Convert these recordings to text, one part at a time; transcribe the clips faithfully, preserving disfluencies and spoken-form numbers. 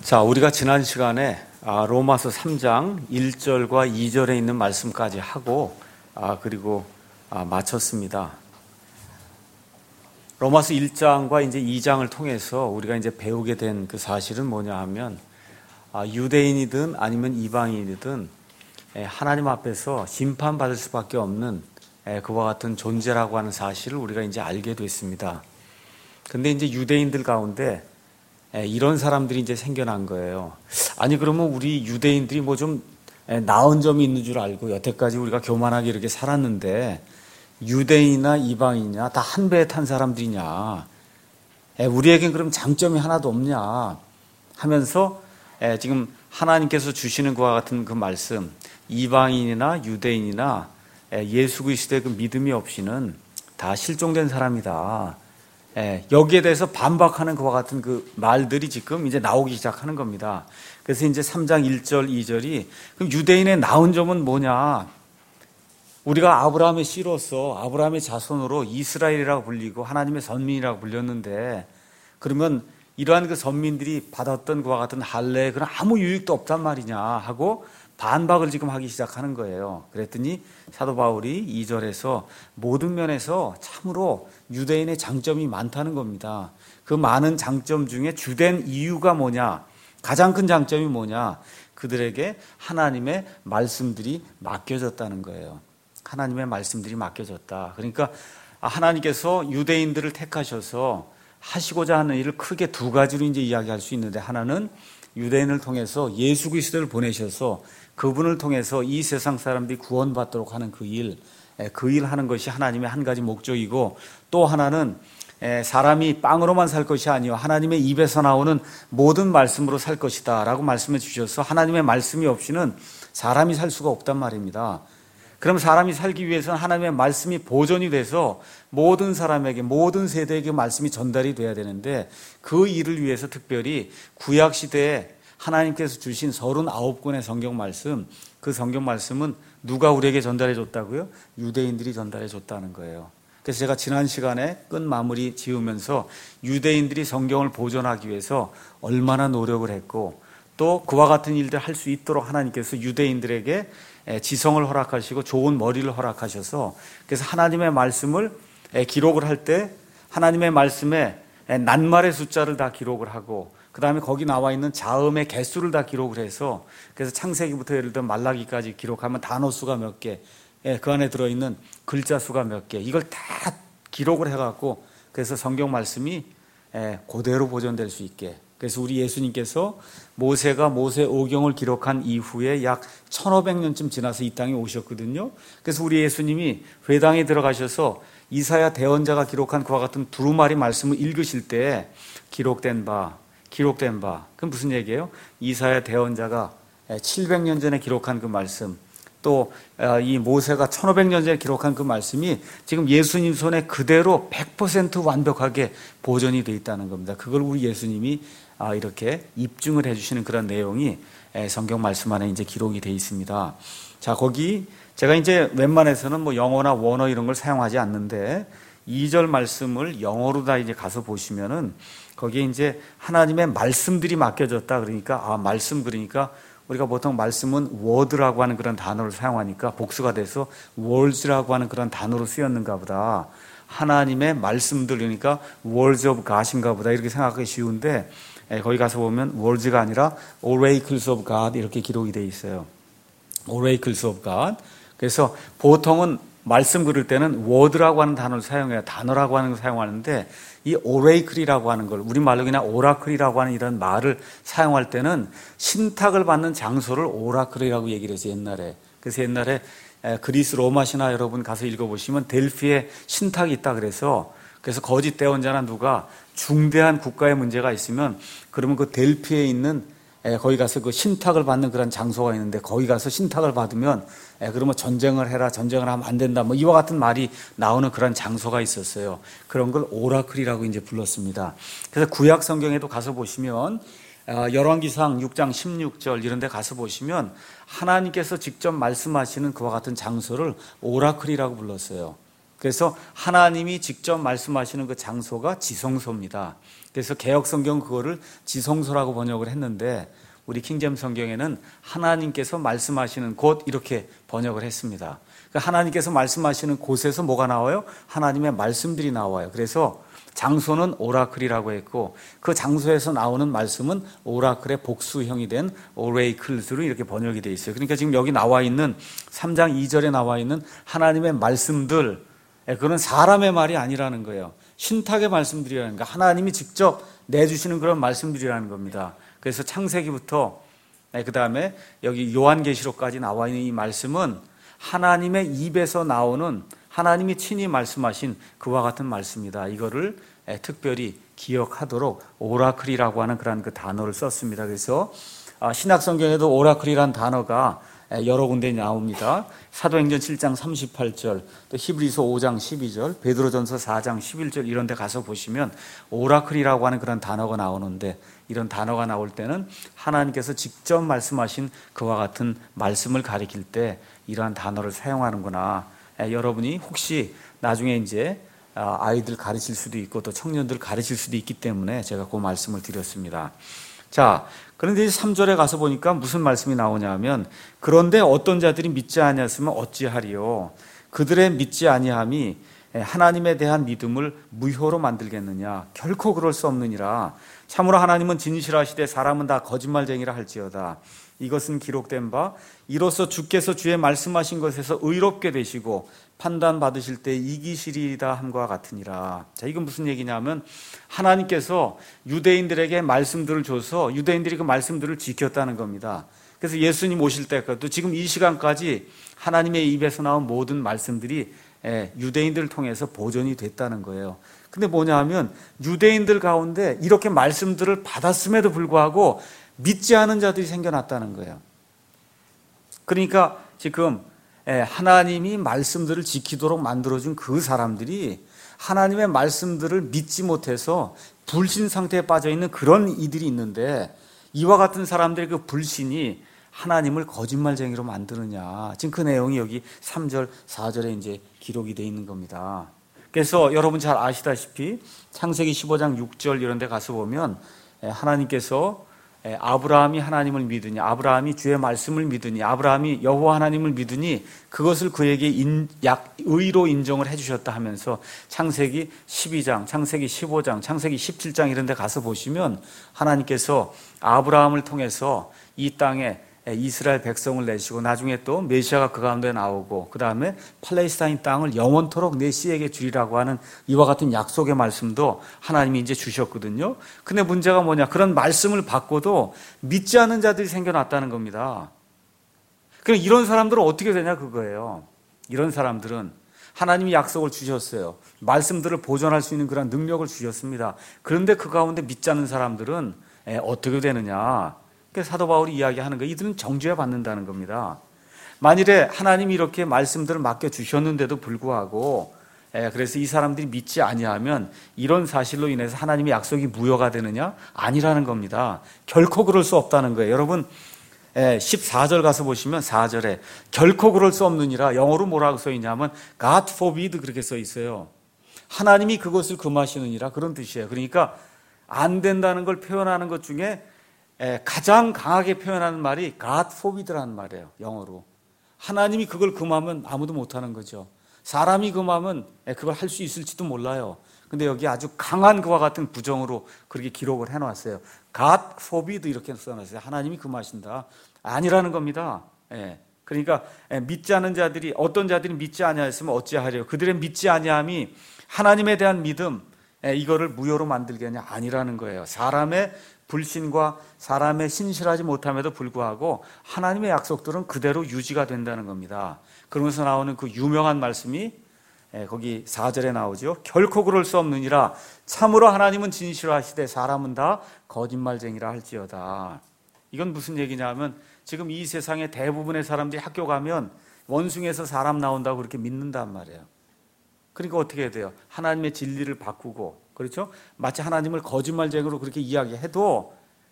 자, 우리가 지난 시간에 아, 로마서 삼 장 일 절과 이 절에 있는 말씀까지 하고 아, 그리고 아, 마쳤습니다. 로마서 일 장과 이제 이 장을 통해서 우리가 이제 배우게 된 그 사실은 뭐냐 하면 아, 유대인이든 아니면 이방인이든 에, 하나님 앞에서 심판받을 수밖에 없는 에, 그와 같은 존재라고 하는 사실을 우리가 이제 알게 됐습니다. 근데 이제 유대인들 가운데 이런 사람들이 이제 생겨난 거예요. 아니 그러면 우리 유대인들이 뭐 좀 나은 점이 있는 줄 알고 여태까지 우리가 교만하게 이렇게 살았는데 유대인이나 이방인이냐 다 한 배에 탄 사람들이냐, 우리에겐 그럼 장점이 하나도 없냐 하면서 지금 하나님께서 주시는 것과 같은 그 말씀, 이방인이나 유대인이나 예수 그리스도의 그 믿음이 없이는 다 실종된 사람이다. 예, 여기에 대해서 반박하는 그와 같은 그 말들이 지금 이제 나오기 시작하는 겁니다. 그래서 이제 삼 장 일 절 이 절이 그럼 유대인의 나은 점은 뭐냐? 우리가 아브라함의 씨로서 아브라함의 자손으로 이스라엘이라고 불리고 하나님의 선민이라고 불렸는데 그러면 이러한 그 선민들이 받았던 그와 같은 할례에 그런 아무 유익도 없단 말이냐 하고 반박을 지금 하기 시작하는 거예요. 그랬더니 사도 바울이 이 절에서 모든 면에서 참으로 유대인의 장점이 많다는 겁니다. 그 많은 장점 중에 주된 이유가 뭐냐? 가장 큰 장점이 뭐냐? 그들에게 하나님의 말씀들이 맡겨졌다는 거예요. 하나님의 말씀들이 맡겨졌다. 그러니까 하나님께서 유대인들을 택하셔서 하시고자 하는 일을 크게 두 가지로 이제 이야기할 수 있는데, 하나는 유대인을 통해서 예수 그리스도를 보내셔서 그분을 통해서 이 세상 사람들이 구원받도록 하는 그 일, 그 일 하는 것이 하나님의 한 가지 목적이고, 또 하나는 사람이 빵으로만 살 것이 아니요 하나님의 입에서 나오는 모든 말씀으로 살 것이다 라고 말씀해 주셔서 하나님의 말씀이 없이는 사람이 살 수가 없단 말입니다. 그럼 사람이 살기 위해서는 하나님의 말씀이 보존이 돼서 모든 사람에게, 모든 세대에게 말씀이 전달이 돼야 되는데, 그 일을 위해서 특별히 구약시대에 하나님께서 주신 서른아홉 권의 성경 말씀, 그 성경 말씀은 누가 우리에게 전달해 줬다고요? 유대인들이 전달해 줬다는 거예요. 그래서 제가 지난 시간에 끝 마무리 지으면서 유대인들이 성경을 보존하기 위해서 얼마나 노력을 했고, 또 그와 같은 일들 할 수 있도록 하나님께서 유대인들에게 지성을 허락하시고 좋은 머리를 허락하셔서, 그래서 하나님의 말씀을 기록을 할 때 하나님의 말씀에 낱말의 숫자를 다 기록을 하고, 그 다음에 거기 나와 있는 자음의 개수를 다 기록을 해서, 그래서 창세기부터 예를 들어 말라기까지 기록하면 단어 수가 몇 개, 그 안에 들어있는 글자 수가 몇 개, 이걸 다 기록을 해갖고 그래서 성경 말씀이 그대로 보존될 수 있게. 그래서 우리 예수님께서 모세가 모세 오경을 기록한 이후에 약 천오백 년쯤 지나서 이 땅에 오셨거든요. 그래서 우리 예수님이 회당에 들어가셔서 이사야 대언자가 기록한 그와 같은 두루마리 말씀을 읽으실 때 기록된 바, 기록된 바. 그럼 무슨 얘기예요? 이사야 대언자가 칠백 년 전에 기록한 그 말씀, 또 이 모세가 천오백 년 전에 기록한 그 말씀이 지금 예수님 손에 그대로 백 퍼센트 완벽하게 보존이 되어 있다는 겁니다. 그걸 우리 예수님이 이렇게 입증을 해주시는 그런 내용이 성경 말씀 안에 이제 기록이 되어 있습니다. 자, 거기 제가 이제 웬만해서는 뭐 영어나 원어 이런 걸 사용하지 않는데, 이 절 말씀을 영어로 다 이제 가서 보시면은 거기에 이제 하나님의 말씀들이 맡겨졌다. 그러니까 아, 말씀, 그러니까 우리가 보통 말씀은 word라고 하는 그런 단어를 사용하니까 복수가 돼서 words라고 하는 그런 단어로 쓰였는가 보다. 하나님의 말씀들, 그러니까 words of God인가 보다 이렇게 생각하기 쉬운데, 거기 가서 보면 words가 아니라 oracles of God 이렇게 기록이 되어 있어요. oracles of God. 그래서 보통은 말씀 그릴 때는 word라고 하는 단어를 사용해요. 단어라고 하는 걸 사용하는데, 이 oracle이라고 하는 걸 우리말로 그냥 oracle이라고 하는 이런 말을 사용할 때는 신탁을 받는 장소를 oracle이라고 얘기를 했어요, 옛날에. 그래서 옛날에 그리스 로마 신화 여러분 가서 읽어보시면 델피에 신탁이 있다 그래서 그래서 거짓 대언자나 누가 중대한 국가의 문제가 있으면 그러면 그 델피에 있는 거기 가서 그 신탁을 받는 그런 장소가 있는데, 거기 가서 신탁을 받으면 그러면 전쟁을 해라, 전쟁을 하면 안 된다, 뭐 이와 같은 말이 나오는 그런 장소가 있었어요. 그런 걸 오라클이라고 이제 불렀습니다. 그래서 구약 성경에도 가서 보시면 열왕기상 육 장 십육 절 이런 데 가서 보시면 하나님께서 직접 말씀하시는 그와 같은 장소를 오라클이라고 불렀어요. 그래서 하나님이 직접 말씀하시는 그 장소가 지성소입니다. 그래서 개역 성경 그거를 지성소라고 번역을 했는데 우리 킹제임 성경에는 하나님께서 말씀하시는 곳 이렇게 번역을 했습니다. 그러니까 하나님께서 말씀하시는 곳에서 뭐가 나와요? 하나님의 말씀들이 나와요. 그래서 장소는 오라클이라고 했고 그 장소에서 나오는 말씀은 오라클의 복수형이 된 오레이클스로 이렇게 번역이 되어 있어요. 그러니까 지금 여기 나와 있는 삼 장 이 절에 나와 있는 하나님의 말씀들, 그건 사람의 말이 아니라는 거예요. 신탁의 말씀들이라는 거, 하나님이 직접 내주시는 그런 말씀들이라는 겁니다. 그래서 창세기부터 그 다음에 여기 요한계시록까지 나와 있는 이 말씀은 하나님의 입에서 나오는, 하나님이 친히 말씀하신 그와 같은 말씀이다. 이거를 특별히 기억하도록 오라클이라고 하는 그런 그 단어를 썼습니다. 그래서 신약 성경에도 오라클이라는 단어가 여러 군데 나옵니다. 사도행전 칠 장 삼십팔 절, 또 히브리서 오 장 십이 절, 베드로전서 사 장 십일 절 이런 데 가서 보시면 오라클이라고 하는 그런 단어가 나오는데, 이런 단어가 나올 때는 하나님께서 직접 말씀하신 그와 같은 말씀을 가리킬 때 이러한 단어를 사용하는구나. 여러분이 혹시 나중에 이제 아이들 가르칠 수도 있고 또 청년들 가르칠 수도 있기 때문에 제가 그 말씀을 드렸습니다. 자, 그런데 이제 삼 절에 가서 보니까 무슨 말씀이 나오냐면, 그런데 어떤 자들이 믿지 아니하였으면 어찌하리요? 그들의 믿지 아니함이 하나님에 대한 믿음을 무효로 만들겠느냐? 결코 그럴 수 없느니라. 참으로 하나님은 진실하시되 사람은 다 거짓말쟁이라 할지어다. 이것은 기록된 바 이로써 주께서 주의 말씀하신 것에서 의롭게 되시고 판단받으실 때 이기시리이다 함과 같으니라. 자, 이건 무슨 얘기냐면 하나님께서 유대인들에게 말씀들을 줘서 유대인들이 그 말씀들을 지켰다는 겁니다. 그래서 예수님 오실 때까지도 지금 이 시간까지 하나님의 입에서 나온 모든 말씀들이 유대인들을 통해서 보존이 됐다는 거예요. 근데 뭐냐 하면 유대인들 가운데 이렇게 말씀들을 받았음에도 불구하고 믿지 않은 자들이 생겨났다는 거예요. 그러니까 지금 하나님이 말씀들을 지키도록 만들어준 그 사람들이 하나님의 말씀들을 믿지 못해서 불신 상태에 빠져있는 그런 이들이 있는데, 이와 같은 사람들의 그 불신이 하나님을 거짓말쟁이로 만드느냐. 지금 그 내용이 여기 삼 절, 사 절에 이제 기록이 되어 있는 겁니다. 그래서 여러분 잘 아시다시피 창세기 십오 장 육 절 이런 데 가서 보면 하나님께서 아브라함이 하나님을 믿으니, 아브라함이 주의 말씀을 믿으니, 아브라함이 여호와 하나님을 믿으니 그것을 그에게 인, 약, 의로 인정을 해주셨다 하면서 창세기 십이 장, 창세기 십오 장, 창세기 십칠 장 이런 데 가서 보시면 하나님께서 아브라함을 통해서 이 땅에 이스라엘 백성을 내시고 나중에 또 메시아가 그 가운데 나오고 그 다음에 팔레스타인 땅을 영원토록 내 씨에게 주리라고 하는 이와 같은 약속의 말씀도 하나님이 이제 주셨거든요. 근데 문제가 뭐냐, 그런 말씀을 받고도 믿지 않는 자들이 생겨났다는 겁니다. 그럼 이런 사람들은 어떻게 되냐 그거예요. 이런 사람들은 하나님이 약속을 주셨어요. 말씀들을 보존할 수 있는 그런 능력을 주셨습니다. 그런데 그 가운데 믿지 않는 사람들은 어떻게 되느냐, 사도 바울이 이야기하는 거, 이들은 정죄 받는다는 겁니다. 만일에 하나님이 이렇게 말씀들을 맡겨주셨는데도 불구하고 그래서 이 사람들이 믿지 아니하면 이런 사실로 인해서 하나님의 약속이 무효가 되느냐? 아니라는 겁니다. 결코 그럴 수 없다는 거예요. 여러분 십사 절 가서 보시면 사 절에 결코 그럴 수 없느니라, 영어로 뭐라고 써 있냐면 God forbid 그렇게 써 있어요. 하나님이 그것을 금하시느니라, 그런 뜻이에요. 그러니까 안 된다는 걸 표현하는 것 중에 가장 강하게 표현하는 말이 God forbid라는 말이에요. 영어로. 하나님이 그걸 금하면 아무도 못하는 거죠. 사람이 금하면 그걸 할 수 있을지도 몰라요. 근데 여기 아주 강한 그와 같은 부정으로 그렇게 기록을 해놨어요. God forbid 이렇게 써놨어요. 하나님이 금하신다. 아니라는 겁니다. 그러니까 믿지 않은 자들이, 어떤 자들이 믿지 아니하였으면 어찌하리요? 그들의 믿지 아니함이 하나님에 대한 믿음, 이거를 무효로 만들겠냐? 아니라는 거예요. 사람의 불신과 사람의 신실하지 못함에도 불구하고 하나님의 약속들은 그대로 유지가 된다는 겁니다. 그러면서 나오는 그 유명한 말씀이 거기 사 절에 나오죠. 결코 그럴 수 없느니라. 참으로 하나님은 진실하시되 사람은 다 거짓말쟁이라 할지어다. 이건 무슨 얘기냐면 지금 이 세상의 대부분의 사람들이 학교 가면 원숭이에서 사람 나온다고 그렇게 믿는단 말이에요. 그러니까 어떻게 해야 돼요? 하나님의 진리를 바꾸고, 그렇죠? 마치 하나님을 거짓말쟁이로 그렇게 이야기해도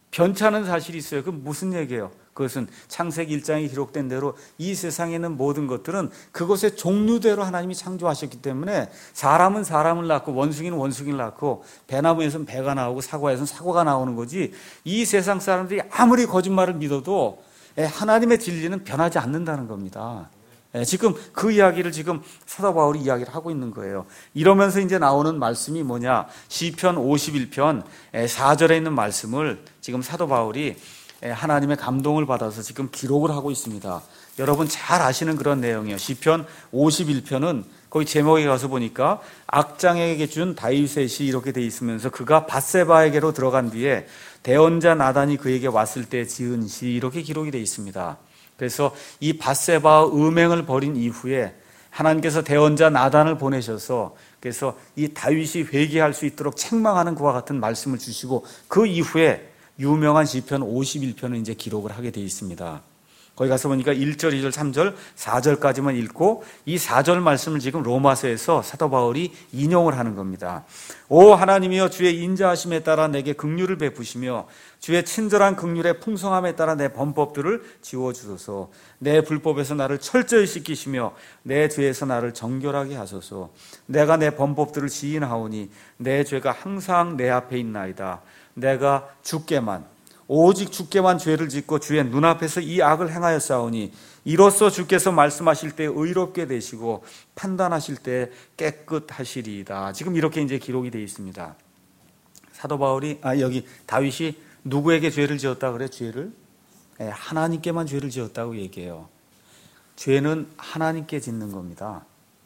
변찮은 사실이 있어요. 그 무슨 얘기예요? 그것은 창세기 일 장에 기록된 대로 이 세상에 있는 모든 것들은 그것의 종류대로 하나님이 창조하셨기 때문에 사람은 사람을 낳고 원숭이는 원숭이를 낳고 배나무에서는 배가 나오고 사과에서는 사과가 나오는 거지, 이 세상 사람들이 아무리 거짓말을 믿어도 하나님의 진리는 변하지 않는다는 겁니다. 지금 그 이야기를 지금 사도 바울이 이야기를 하고 있는 거예요. 이러면서 이제 나오는 말씀이 뭐냐? 시편 오십일 편 사 절에 있는 말씀을 지금 사도 바울이 하나님의 감동을 받아서 지금 기록을 하고 있습니다. 여러분 잘 아시는 그런 내용이에요. 시편 오십일 편은 거기 제목에 가서 보니까 악장에게 준 다윗의 시 이렇게 돼 있으면서 그가 밧세바에게로 들어간 뒤에 대언자 나단이 그에게 왔을 때 지은 시 이렇게 기록이 돼 있습니다. 그래서 이 밧세바와 음행을 벌인 이후에 하나님께서 대언자 나단을 보내셔서 그래서 이 다윗이 회개할 수 있도록 책망하는 그와 같은 말씀을 주시고 그 이후에 유명한 시편 오십일 편을 이제 기록을 하게 되어 있습니다. 거기 가서 보니까 일 절, 이 절, 삼 절, 사 절까지만 읽고 이 사 절 말씀을 지금 로마서에서 사도 바울이 인용을 하는 겁니다. 오 하나님이여, 주의 인자하심에 따라 내게 긍휼을 베푸시며 주의 친절한 긍휼의 풍성함에 따라 내 범법들을 지워주소서. 내 불법에서 나를 철저히 씻기시며 내 죄에서 나를 정결하게 하소서. 내가 내 범법들을 시인하오니 내 죄가 항상 내 앞에 있나이다. 내가 주께만 오직 주께만 죄를 짓고 주의 눈앞에서 이 악을 행하였사오니 이로써 주께서 말씀하실 때 의롭게 되시고 판단하실 때 깨끗하시리이다. 지금 이렇게 이제 기록이 되어 있습니다. 사도 바울이 아 여기 다윗이 누구에게 죄를 지었다 그래? 죄를 예, 하나님께만 죄를 지었다고 얘기해요. 죄는 하나님께 짓는 겁니다.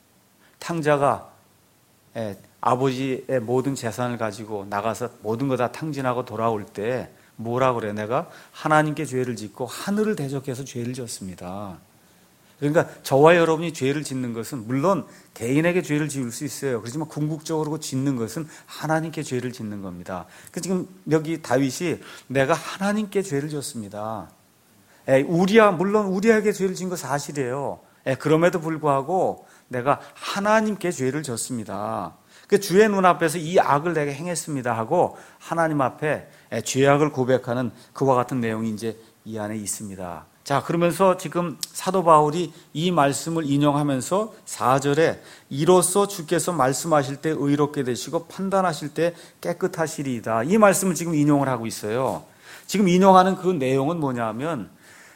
탕자가 예, 아버지의 모든 재산을 가지고 나가서 모든 거 다 탕진하고 돌아올 때 뭐라 그래? 내가 하나님께 죄를 짓고 하늘을 대적해서 죄를 지었습니다. 그러니까 저와 여러분이 죄를 짓는 것은 물론 개인에게 죄를 지을 수 있어요. 그렇지만 궁극적으로 짓는 것은 하나님께 죄를 짓는 겁니다. 지금 여기 다윗이 내가 하나님께 죄를 지었습니다. 우리야 물론 우리에게 죄를 지은 거 사실이에요. 그럼에도 불구하고 내가 하나님께 죄를 졌습니다. 그 주의 눈앞에서 이 악을 내가 행했습니다 하고 하나님 앞에 죄악을 고백하는 그와 같은 내용이 이제 이 안에 있습니다. 자, 그러면서 지금 사도 바울이 이 말씀을 인용하면서 사 절에 이로써 주께서 말씀하실 때 의롭게 되시고 판단하실 때 깨끗하시리이다. 이 말씀을 지금 인용을 하고 있어요. 지금 인용하는 그 내용은 뭐냐면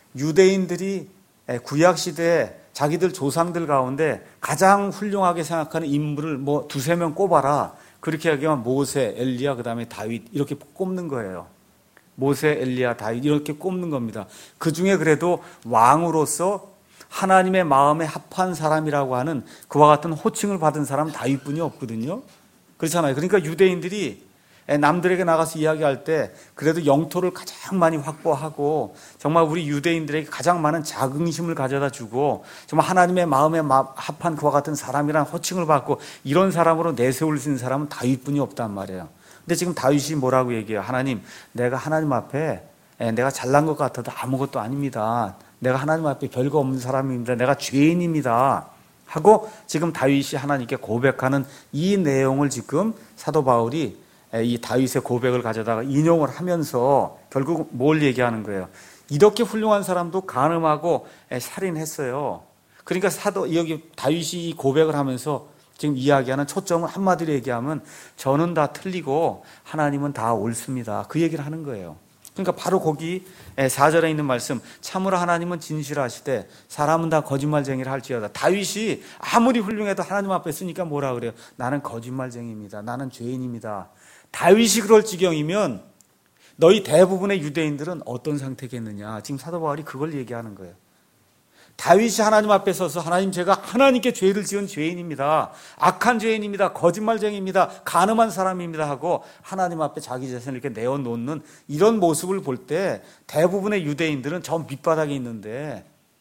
유대인들이 구약 시대에 자기들 조상들 가운데 가장 훌륭하게 생각하는 인물을 뭐 두세 명 꼽아라. 그렇게 하면 모세, 엘리야, 그 다음에 다윗 이렇게 꼽는 거예요. 모세, 엘리야, 다윗 이렇게 꼽는 겁니다. 그 중에 그래도 왕으로서 하나님의 마음에 합한 사람이라고 하는 그와 같은 호칭을 받은 사람은 다윗뿐이 없거든요. 그렇잖아요. 그러니까 유대인들이 남들에게 나가서 이야기할 때 그래도 영토를 가장 많이 확보하고 정말 우리 유대인들에게 가장 많은 자긍심을 가져다 주고 정말 하나님의 마음에 합한 그와 같은 사람이라는 호칭을 받고 이런 사람으로 내세울 수 있는 사람은 다윗뿐이 없단 말이에요. 근데 지금 다윗이 뭐라고 얘기해요? 하나님, 내가 하나님 앞에 내가 잘난 것 같아도 아무것도 아닙니다. 내가 하나님 앞에 별거 없는 사람입니다. 내가 죄인입니다. 하고 지금 다윗이 하나님께 고백하는 이 내용을 지금 사도 바울이 이 다윗의 고백을 가져다가 인용을 하면서 결국 뭘 얘기하는 거예요? 이렇게 훌륭한 사람도 간음하고 살인했어요. 그러니까 사도 여기 다윗이 이 고백을 하면서 지금 이야기하는 초점을 한마디로 얘기하면 저는 다 틀리고 하나님은 다 옳습니다. 그 얘기를 하는 거예요. 그러니까 바로 거기 사 절에 있는 말씀, 참으로 하나님은 진실하시되 사람은 다 거짓말쟁이를 할지어다. 다윗이 아무리 훌륭해도 하나님 앞에 쓰니까 뭐라 그래요? 나는 거짓말쟁이입니다. 나는 죄인입니다. 다윗이 그럴 지경이면 너희 대부분의 유대인들은 어떤 상태겠느냐. 지금 사도 바울이 그걸 얘기하는 거예요. 다윗이 하나님 앞에 서서 하나님, 제가 하나님께 죄를 지은 죄인입니다. 악한 죄인입니다. 거짓말쟁이입니다. 간음한 사람입니다 하고 하나님 앞에 자기 자신을 이렇게 내어놓는 이런 모습을 볼 때 대부분의 유대인들은 저 밑바닥에 있는데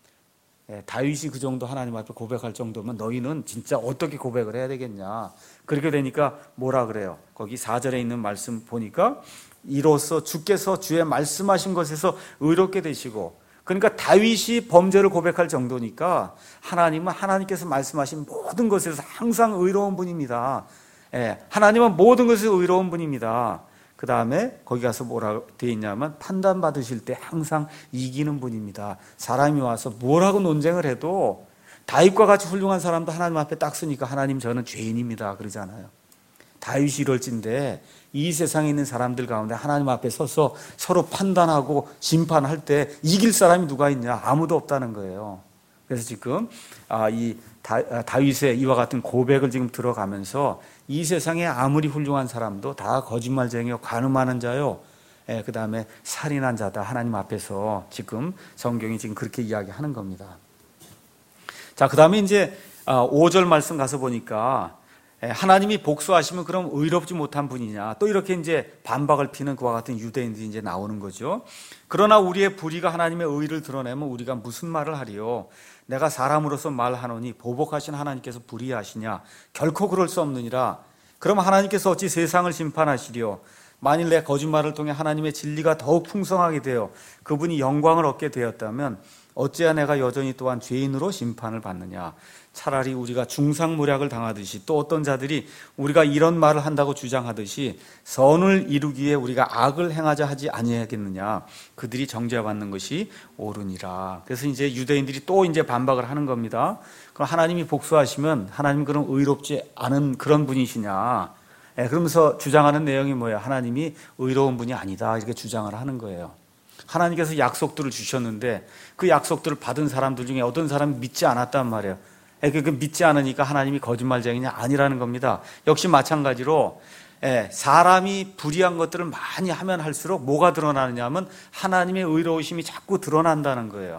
다윗이 그 정도 하나님 앞에 고백할 정도면 너희는 진짜 어떻게 고백을 해야 되겠냐. 그렇게 되니까 뭐라 그래요? 거기 사 절에 있는 말씀 보니까 이로써 주께서 주의 말씀하신 것에서 의롭게 되시고, 그러니까 다윗이 범죄를 고백할 정도니까 하나님은 하나님께서 말씀하신 모든 것에서 항상 의로운 분입니다. 예, 하나님은 모든 것에서 의로운 분입니다. 그 다음에 거기 가서 뭐라고 되어 있냐면 판단받으실 때 항상 이기는 분입니다. 사람이 와서 뭐라고 논쟁을 해도 다윗과 같이 훌륭한 사람도 하나님 앞에 딱 서니까 하나님 저는 죄인입니다 그러잖아요. 다윗이 이럴진데 이 세상에 있는 사람들 가운데 하나님 앞에 서서 서로 판단하고 심판할 때 이길 사람이 누가 있냐? 아무도 없다는 거예요. 그래서 지금 이 다윗의 이와 같은 고백을 지금 들어가면서 이 세상에 아무리 훌륭한 사람도 다 거짓말쟁이요, 간음하는 자요, 그 다음에 살인한 자다. 하나님 앞에서 지금 성경이 지금 그렇게 이야기하는 겁니다. 자, 그 다음에 이제 오 절 말씀 가서 보니까 하나님이 복수하시면 그럼 의롭지 못한 분이냐, 또 이렇게 이제 반박을 피는 그와 같은 유대인들이 이제 나오는 거죠. 그러나 우리의 불의가 하나님의 의를 드러내면 우리가 무슨 말을 하리요? 내가 사람으로서 말하노니 보복하신 하나님께서 불의하시냐? 결코 그럴 수 없느니라. 그럼 하나님께서 어찌 세상을 심판하시리요? 만일 내 거짓말을 통해 하나님의 진리가 더욱 풍성하게 되어 그분이 영광을 얻게 되었다면 어찌야 내가 여전히 또한 죄인으로 심판을 받느냐? 차라리 우리가 중상모략을 당하듯이, 또 어떤 자들이 우리가 이런 말을 한다고 주장하듯이 선을 이루기 위해 우리가 악을 행하자 하지 아니하겠느냐? 그들이 정죄받는 것이 옳으니라. 그래서 이제 유대인들이 또 이제 반박을 하는 겁니다. 그럼 하나님이 복수하시면 하나님 그럼 의롭지 않은 그런 분이시냐? 예, 그러면서 주장하는 내용이 뭐예요? 하나님이 의로운 분이 아니다, 이렇게 주장을 하는 거예요. 하나님께서 약속들을 주셨는데 그 약속들을 받은 사람들 중에 어떤 사람이 믿지 않았단 말이에요. 그 믿지 않으니까 하나님이 거짓말쟁이냐? 아니라는 겁니다. 역시 마찬가지로 사람이 불의한 것들을 많이 하면 할수록 뭐가 드러나느냐 하면 하나님의 의로우심이 자꾸 드러난다는 거예요.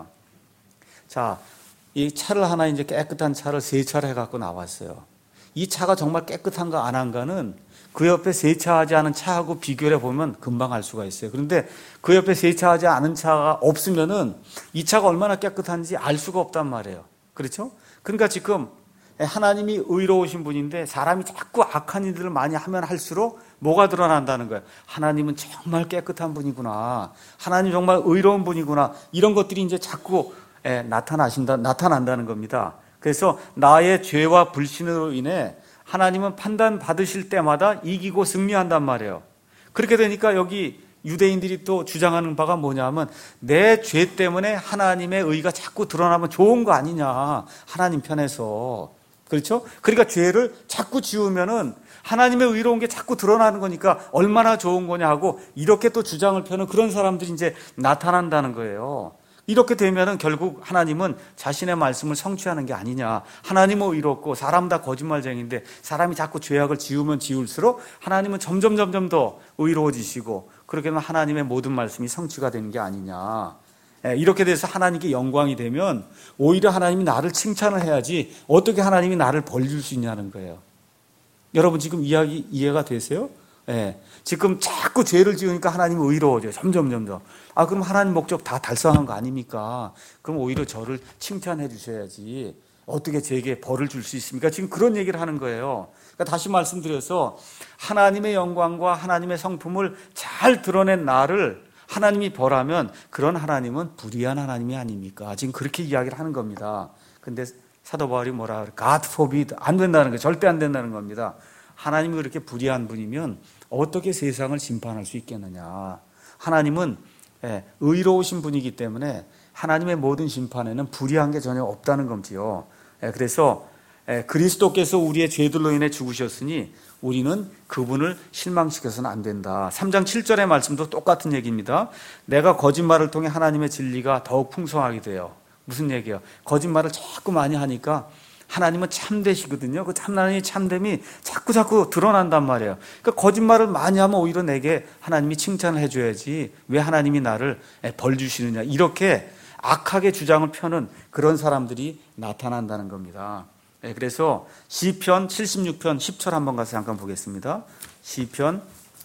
자, 이 차를 하나 이제 깨끗한 차를 세차를 해갖고 나왔어요. 이 차가 정말 깨끗한가 안 한가는 그 옆에 세차하지 않은 차하고 비교해 보면 금방 알 수가 있어요. 그런데 그 옆에 세차하지 않은 차가 없으면은 이 차가 얼마나 깨끗한지 알 수가 없단 말이에요. 그렇죠? 그러니까 지금 하나님이 의로우신 분인데 사람이 자꾸 악한 일들을 많이 하면 할수록 뭐가 드러난다는 거예요? 하나님은 정말 깨끗한 분이구나. 하나님 정말 의로운 분이구나. 이런 것들이 이제 자꾸 나타나신다, 나타난다는 겁니다. 그래서 나의 죄와 불신으로 인해 하나님은 판단 받으실 때마다 이기고 승리한단 말이에요. 그렇게 되니까 여기 유대인들이 또 주장하는 바가 뭐냐면 내 죄 때문에 하나님의 의가 자꾸 드러나면 좋은 거 아니냐, 하나님 편에서. 그렇죠? 그러니까 죄를 자꾸 지우면은 하나님의 의로운 게 자꾸 드러나는 거니까 얼마나 좋은 거냐 하고 이렇게 또 주장을 펴는 그런 사람들이 이제 나타난다는 거예요. 이렇게 되면은 결국 하나님은 자신의 말씀을 성취하는 게 아니냐. 하나님은 의롭고 사람 다 거짓말쟁이인데 사람이 자꾸 죄악을 지우면 지울수록 하나님은 점점 점점 더 의로워지시고 그렇게 되면 하나님의 모든 말씀이 성취가 되는 게 아니냐. 이렇게 돼서 하나님께 영광이 되면 오히려 하나님이 나를 칭찬을 해야지 어떻게 하나님이 나를 벌줄 수 있냐는 거예요. 여러분 지금 이야기 이해가 되세요? 예. 지금 자꾸 죄를 지으니까 하나님은 의로워져요. 점점 점점. 아, 그럼 하나님 목적 다 달성한 거 아닙니까? 그럼 오히려 저를 칭찬해 주셔야지. 어떻게 제게 벌을 줄 수 있습니까? 지금 그런 얘기를 하는 거예요. 그러니까 다시 말씀드려서 하나님의 영광과 하나님의 성품을 잘 드러낸 나를 하나님이 벌하면 그런 하나님은 불의한 하나님이 아닙니까? 지금 그렇게 이야기를 하는 겁니다. 근데 사도 바울이 뭐라 그래? God forbid. 안 된다는 거예요. 절대 안 된다는 겁니다. 하나님이 그렇게 불의한 분이면 어떻게 세상을 심판할 수 있겠느냐. 하나님은 의로우신 분이기 때문에 하나님의 모든 심판에는 불의한 게 전혀 없다는 거지요. 그래서 그리스도께서 우리의 죄들로 인해 죽으셨으니 우리는 그분을 실망시켜서는 안 된다. 삼 장 칠 절의 말씀도 똑같은 얘기입니다. 내가 거짓말을 통해 하나님의 진리가 더욱 풍성하게 돼요. 무슨 얘기예요? 거짓말을 자꾸 많이 하니까 하나님은 참되시거든요. 그 하나님의 참됨이 자꾸 자꾸 드러난단 말이에요. 그러니까 거짓말을 많이 하면 오히려 내게 하나님이 칭찬을 해줘야지 왜 하나님이 나를 벌 주시느냐, 이렇게 악하게 주장을 펴는 그런 사람들이 나타난다는 겁니다. 그래서 시편 칠십육 편 십 절 한번 가서 잠깐 보겠습니다. 시편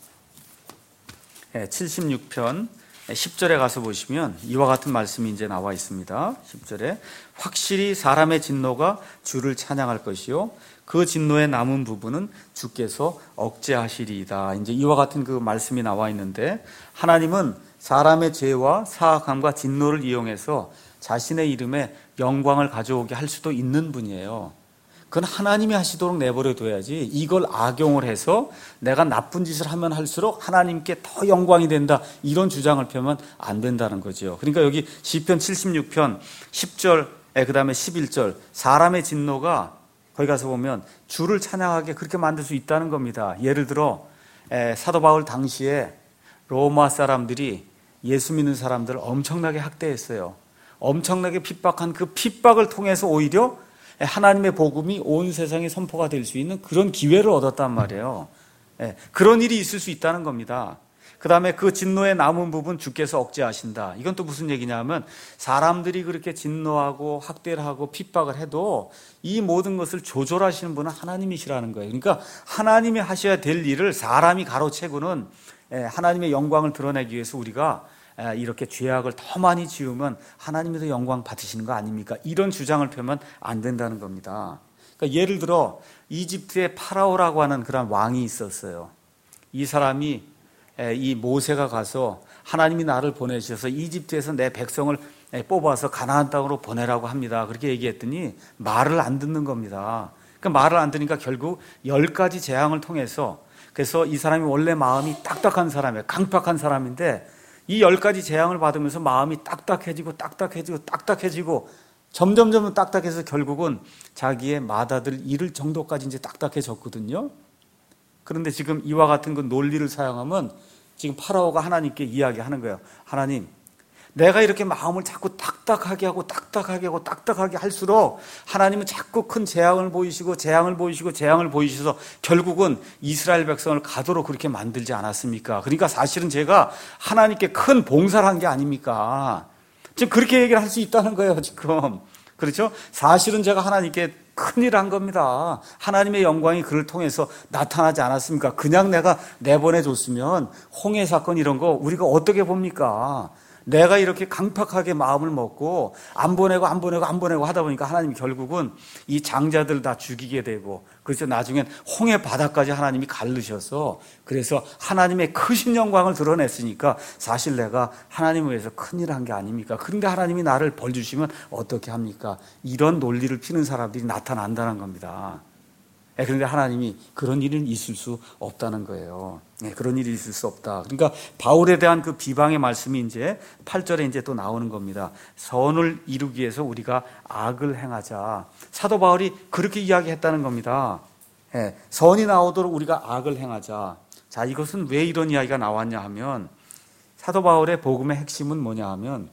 칠십육 편 십 절에 가서 보시면 이와 같은 말씀이 이제 나와 있습니다. 십 절에 확실히 사람의 진노가 주를 찬양할 것이요 그 진노의 남은 부분은 주께서 억제하시리이다. 이제 이와 같은 그 말씀이 나와 있는데 하나님은 사람의 죄와 사악함과 진노를 이용해서 자신의 이름에 영광을 가져오게 할 수도 있는 분이에요. 그건 하나님이 하시도록 내버려 둬야지 이걸 악용을 해서 내가 나쁜 짓을 하면 할수록 하나님께 더 영광이 된다, 이런 주장을 펴면 안 된다는 거죠. 그러니까 여기 시편 칠십육 편 십 절 그 다음에 십일 절, 사람의 진노가 거기 가서 보면 주를 찬양하게 그렇게 만들 수 있다는 겁니다. 예를 들어 사도 바울 당시에 로마 사람들이 예수 믿는 사람들을 엄청나게 학대했어요. 엄청나게 핍박한 그 핍박을 통해서 오히려 하나님의 복음이 온 세상에 선포가 될 수 있는 그런 기회를 얻었단 말이에요. 그런 일이 있을 수 있다는 겁니다. 그 다음에 그 진노에 남은 부분 주께서 억제하신다. 이건 또 무슨 얘기냐면 사람들이 그렇게 진노하고 학대를 하고 핍박을 해도 이 모든 것을 조절하시는 분은 하나님이시라는 거예요. 그러니까 하나님이 하셔야 될 일을 사람이 가로채고는 하나님의 영광을 드러내기 위해서 우리가 이렇게 죄악을 더 많이 지으면 하나님이 더 영광 받으시는 거 아닙니까? 이런 주장을 펴면 안 된다는 겁니다. 그러니까 예를 들어 이집트에 파라오라고 하는 그런 왕이 있었어요. 이 사람이 이 모세가 가서 하나님이 나를 보내셔서 이집트에서 내 백성을 뽑아서 가나안 땅으로 보내라고 합니다. 그렇게 얘기했더니 말을 안 듣는 겁니다. 그 말을 안 듣으니까 결국 열 가지 재앙을 통해서, 그래서 이 사람이 원래 마음이 딱딱한 사람이에요. 강팍한 사람인데 이 열 가지 재앙을 받으면서 마음이 딱딱해지고 딱딱해지고 딱딱해지고 점점점 딱딱해서 결국은 자기의 맏아들 잃을 정도까지 이제 딱딱해졌거든요. 그런데 지금 이와 같은 그 논리를 사용하면 지금 파라오가 하나님께 이야기하는 거예요. 하나님, 내가 이렇게 마음을 자꾸 딱딱하게 하고 딱딱하게 하고 딱딱하게 할수록 하나님은 자꾸 큰 재앙을 보이시고 재앙을 보이시고 재앙을 보이셔서 결국은 이스라엘 백성을 가도록 그렇게 만들지 않았습니까? 그러니까 사실은 제가 하나님께 큰 봉사를 한 게 아닙니까? 지금 그렇게 얘기를 할 수 있다는 거예요, 지금. 그렇죠? 사실은 제가 하나님께 큰일 한 겁니다. 하나님의 영광이 그를 통해서 나타나지 않았습니까? 그냥 내가 내보내줬으면 홍해 사건 이런 거 우리가 어떻게 봅니까? 내가 이렇게 강팍하게 마음을 먹고 안 보내고 안 보내고 안 보내고 하다 보니까 하나님이 결국은 이 장자들 다 죽이게 되고, 그래서 나중엔 홍해 바다까지 하나님이 가르셔서, 그래서 하나님의 크신 영광을 드러냈으니까 사실 내가 하나님을 위해서 큰일 한 게 아닙니까? 그런데 하나님이 나를 벌 주시면 어떻게 합니까? 이런 논리를 피는 사람들이 나타난다는 겁니다. 그런데 하나님이 그런 일은 있을 수 없다는 거예요. 그런 일이 있을 수 없다. 그러니까 바울에 대한 그 비방의 말씀이 이제 팔 절에 이제 또 나오는 겁니다. 선을 이루기 위해서 우리가 악을 행하자. 사도 바울이 그렇게 이야기했다는 겁니다. 선이 나오도록 우리가 악을 행하자. 자, 이것은 왜 이런 이야기가 나왔냐 하면, 사도 바울의 복음의 핵심은 뭐냐 하면,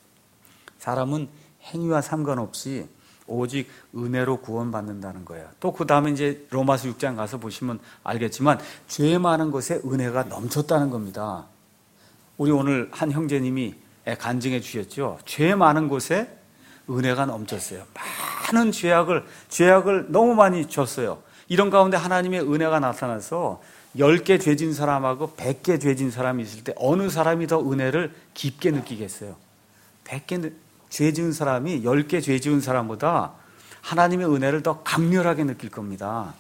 사람은 행위와 상관없이 오직 은혜로 구원받는다는 거예요. 또 그 다음에 이제 로마서 육 장 가서 보시면 알겠지만 죄 많은 것에 은혜가 넘쳤다는 겁니다. 우리 오늘 한 형제님이 간증해 주셨죠. 죄 많은 곳에 은혜가 넘쳤어요. 많은 죄악을 죄악을 너무 많이 줬어요. 이런 가운데 하나님의 은혜가 나타나서 열 개 죄진 사람하고 백 개 죄진 사람이 있을 때 어느 사람이 더 은혜를 깊게 느끼겠어요? 백 개 죄 지은 사람이 열 개 죄 지은 사람보다 하나님의 은혜를 더 강렬하게 느낄 겁니다.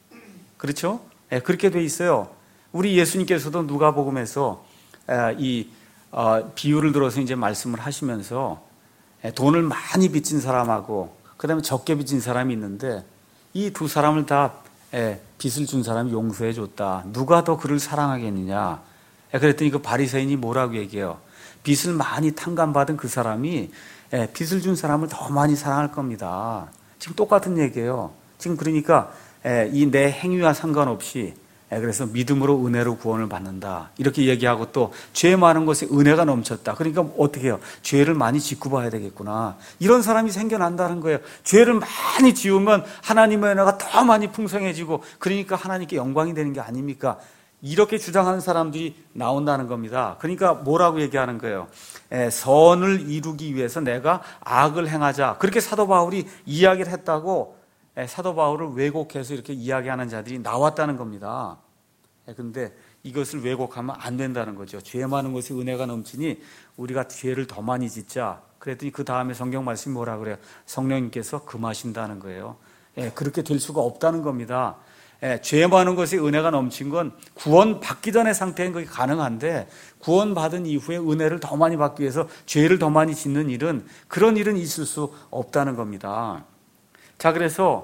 그렇죠? 네, 그렇게 돼 있어요. 우리 예수님께서도 누가복음에서 이 비유를 들어서 이제 말씀을 하시면서 돈을 많이 빚진 사람하고 그다음에 적게 빚진 사람이 있는데 이 두 사람을 다 빚을 준 사람이 용서해 줬다. 누가 더 그를 사랑하겠느냐? 그랬더니 그 바리새인이 뭐라고 얘기해요? 빚을 많이 탕감받은 그 사람이 빚을 준 사람을 더 많이 사랑할 겁니다. 지금 똑같은 얘기예요. 지금 그러니까 이 내 행위와 상관없이 그래서 믿음으로 은혜로 구원을 받는다. 이렇게 얘기하고 또 죄 많은 것에 은혜가 넘쳤다. 그러니까 어떻게 해요? 죄를 많이 짓고 봐야 되겠구나. 이런 사람이 생겨난다는 거예요. 죄를 많이 지우면 하나님의 은혜가 더 많이 풍성해지고 그러니까 하나님께 영광이 되는 게 아닙니까? 이렇게 주장하는 사람들이 나온다는 겁니다. 그러니까 뭐라고 얘기하는 거예요? 에, 선을 이루기 위해서 내가 악을 행하자. 그렇게 사도 바울이 이야기를 했다고 에, 사도 바울을 왜곡해서 이렇게 이야기하는 자들이 나왔다는 겁니다. 그런데 이것을 왜곡하면 안 된다는 거죠. 죄 많은 곳에 은혜가 넘치니 우리가 죄를 더 많이 짓자. 그랬더니 그 다음에 성경 말씀이 뭐라 그래요? 성령님께서 금하신다는 거예요. 에, 그렇게 될 수가 없다는 겁니다. 예, 죄 많은 것에 은혜가 넘친 건 구원 받기 전의 상태인 것이 가능한데 구원 받은 이후에 은혜를 더 많이 받기 위해서 죄를 더 많이 짓는 일은 그런 일은 있을 수 없다는 겁니다. 자, 그래서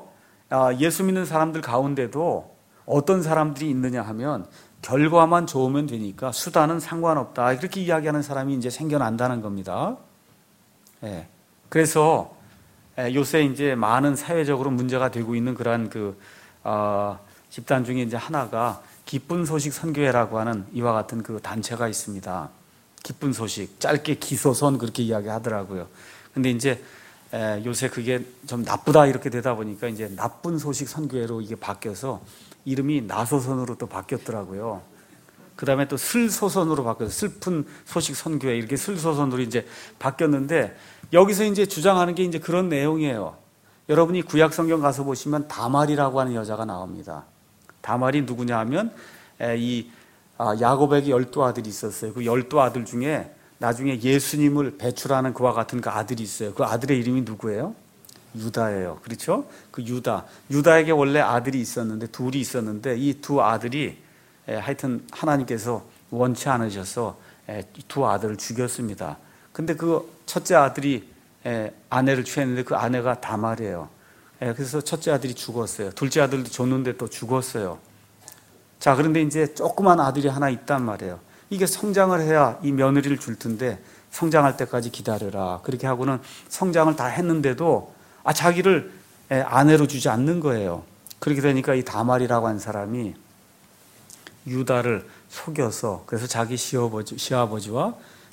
예수 믿는 사람들 가운데도 어떤 사람들이 있느냐 하면 결과만 좋으면 되니까 수단은 상관없다, 이렇게 이야기하는 사람이 이제 생겨난다는 겁니다. 예. 그래서 요새 이제 많은 사회적으로 문제가 되고 있는 그러한 그 어, 집단 중에 이제 하나가 기쁜 소식 선교회라고 하는 이와 같은 그 단체가 있습니다. 기쁜 소식, 짧게 기소선 그렇게 이야기하더라고요. 근데 이제 에, 요새 그게 좀 나쁘다 이렇게 되다 보니까 이제 나쁜 소식 선교회로 이게 바뀌어서 이름이 나소선으로 또 바뀌었더라고요. 그 다음에 또 슬소선으로 바뀌어서 슬픈 소식 선교회, 이렇게 슬소선으로 이제 바뀌었는데, 여기서 이제 주장하는 게 이제 그런 내용이에요. 여러분이 구약 성경 가서 보시면 다말이라고 하는 여자가 나옵니다. 다말이 누구냐 하면 이 야곱에게 열두 아들이 있었어요. 그 열두 아들 중에 나중에 예수님을 배출하는 그와 같은 그 아들이 있어요. 그 아들의 이름이 누구예요? 유다예요. 그렇죠? 그 유다. 유다에게 원래 아들이 있었는데, 둘이 있었는데, 이 두 아들이 하여튼 하나님께서 원치 않으셔서 두 아들을 죽였습니다. 근데 그 첫째 아들이 아내를 취했는데 그 아내가 다말이에요. 그래서 첫째 아들이 죽었어요. 둘째 아들도 줬는데 또 죽었어요. 자, 그런데 이제 조그만 아들이 하나 있단 말이에요. 이게 성장을 해야 이 며느리를 줄 텐데 성장할 때까지 기다려라. 그렇게 하고는 성장을 다 했는데도 아, 자기를 아내로 주지 않는 거예요. 그렇게 되니까 이 다말이라고 하는 사람이 유다를 속여서, 그래서 자기 시아버지, 시아버지와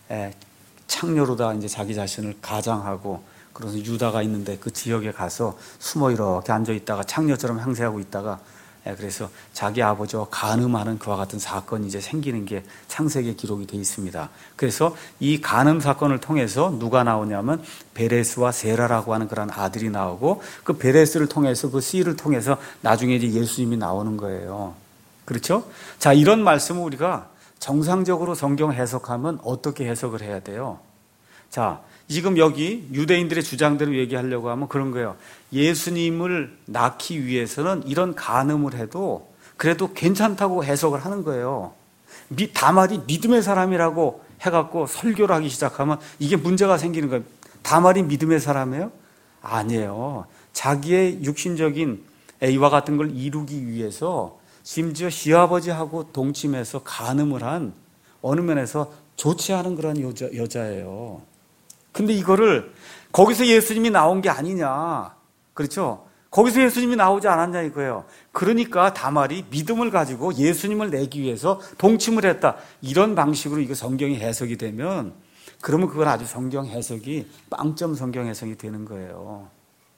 창녀로다 이제 자기 자신을 가장하고, 그래서 유다가 있는데 그 지역에 가서 숨어 이렇게 앉아 있다가 창녀처럼 행세하고 있다가, 그래서 자기 아버지와 간음하는 그와 같은 사건이 이제 생기는 게 창세기에 기록이 되어 있습니다. 그래서 이 간음 사건을 통해서 누가 나오냐면 베레스와 세라라고 하는 그런 아들이 나오고, 그 베레스를 통해서, 그 씨를 통해서 나중에 이제 예수님이 나오는 거예요. 그렇죠? 자, 이런 말씀을 우리가 정상적으로 성경 해석하면 어떻게 해석을 해야 돼요? 자, 지금 여기 유대인들의 주장대로 얘기하려고 하면 그런 거예요. 예수님을 낳기 위해서는 이런 간음을 해도 그래도 괜찮다고 해석을 하는 거예요. 다말이 믿음의 사람이라고 해갖고 설교를 하기 시작하면 이게 문제가 생기는 거예요. 다말이 믿음의 사람이에요? 아니에요. 자기의 육신적인 이와 같은 걸 이루기 위해서 심지어 시아버지하고 동침해서 간음을 한, 어느 면에서 좋지 않은 그런 여자, 여자예요. 근데 이거를 거기서 예수님이 나온 게 아니냐. 그렇죠? 거기서 예수님이 나오지 않았냐 이거예요. 그러니까 다말이 믿음을 가지고 예수님을 내기 위해서 동침을 했다. 이런 방식으로 이거 성경이 해석이 되면, 그러면 그건 아주 성경 해석이 빵점 성경 해석이 되는 거예요.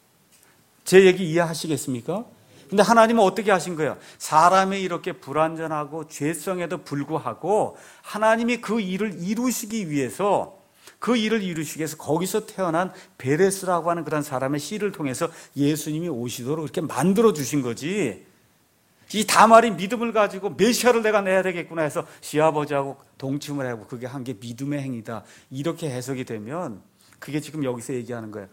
제 얘기 이해하시겠습니까? 근데 하나님은 어떻게 하신 거예요? 사람이 이렇게 불완전하고 죄성에도 불구하고 하나님이 그 일을 이루시기 위해서, 그 일을 이루시기 위해서 거기서 태어난 베레스라고 하는 그런 사람의 씨를 통해서 예수님이 오시도록 이렇게 만들어 주신 거지. 이 다말이 믿음을 가지고 메시아를 내가 내야 되겠구나 해서 시아버지하고 동침을 하고 그게 한 게 믿음의 행위다, 이렇게 해석이 되면 그게 지금 여기서 얘기하는 거예요.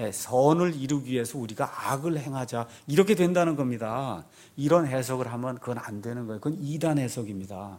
선을 이루기 위해서 우리가 악을 행하자, 이렇게 된다는 겁니다. 이런 해석을 하면 그건 안 되는 거예요. 그건 이단 해석입니다.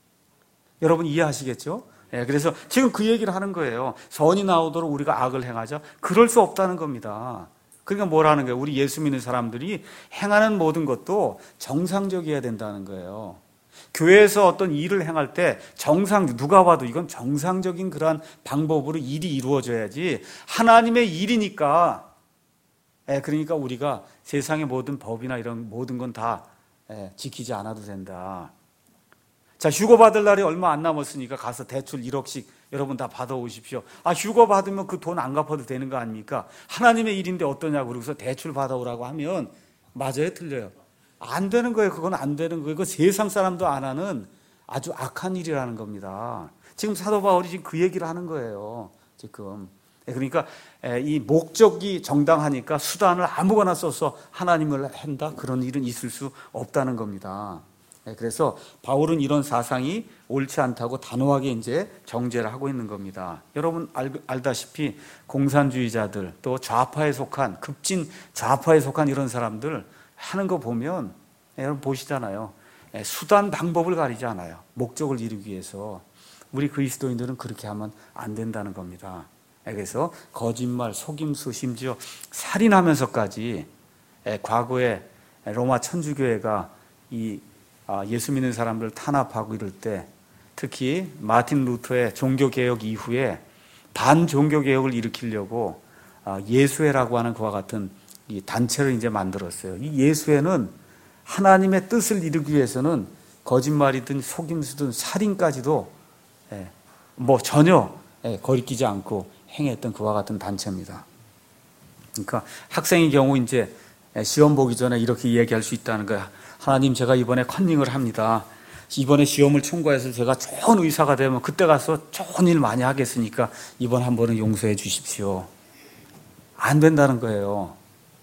여러분 이해하시겠죠? 예, 그래서 지금 그 얘기를 하는 거예요. 선이 나오도록 우리가 악을 행하자. 그럴 수 없다는 겁니다. 그러니까 뭐라는 거예요? 우리 예수 믿는 사람들이 행하는 모든 것도 정상적이어야 된다는 거예요. 교회에서 어떤 일을 행할 때 정상, 누가 봐도 이건 정상적인 그러한 방법으로 일이 이루어져야지, 하나님의 일이니까, 예, 그러니까 우리가 세상의 모든 법이나 이런 모든 건 다 예, 지키지 않아도 된다. 자, 휴거 받을 날이 얼마 안 남았으니까 가서 대출 일억씩 여러분 다 받아오십시오. 아, 휴거 받으면 그 돈 안 갚아도 되는 거 아닙니까? 하나님의 일인데 어떠냐고 그러고서 대출 받아오라고 하면 맞아요, 틀려요? 안 되는 거예요. 그건 안 되는 거예요. 그 세상 사람도 안 하는 아주 악한 일이라는 겁니다. 지금 사도 바울이 지금 그 얘기를 하는 거예요. 지금. 그러니까 이 목적이 정당하니까 수단을 아무거나 써서 하나님을 한다? 그런 일은 있을 수 없다는 겁니다. 그래서 바울은 이런 사상이 옳지 않다고 단호하게 이제 정죄를 하고 있는 겁니다. 여러분 알, 알다시피 공산주의자들, 또 좌파에 속한, 급진 좌파에 속한 이런 사람들 하는 거 보면 여러분 보시잖아요. 수단 방법을 가리지 않아요. 목적을 이루기 위해서. 우리 그리스도인들은 그렇게 하면 안 된다는 겁니다. 그래서 거짓말, 속임수, 심지어 살인하면서까지 과거에 로마 천주교회가 이 예수 믿는 사람들을 탄압하고 이럴 때 특히 마틴 루터의 종교개혁 이후에 반종교개혁을 일으키려고 예수회라고 하는 그와 같은 이 단체를 이제 만들었어요. 이 예수회는 하나님의 뜻을 이루기 위해서는 거짓말이든 속임수든 살인까지도 뭐 전혀 거리끼지 않고 행했던 그와 같은 단체입니다. 그러니까 학생의 경우 이제 시험 보기 전에 이렇게 이야기할 수 있다는 거야. 하나님, 제가 이번에 컨닝을 합니다. 이번에 시험을 통과해서 제가 좋은 의사가 되면 그때 가서 좋은 일 많이 하겠으니까 이번 한 번은 용서해 주십시오. 안 된다는 거예요.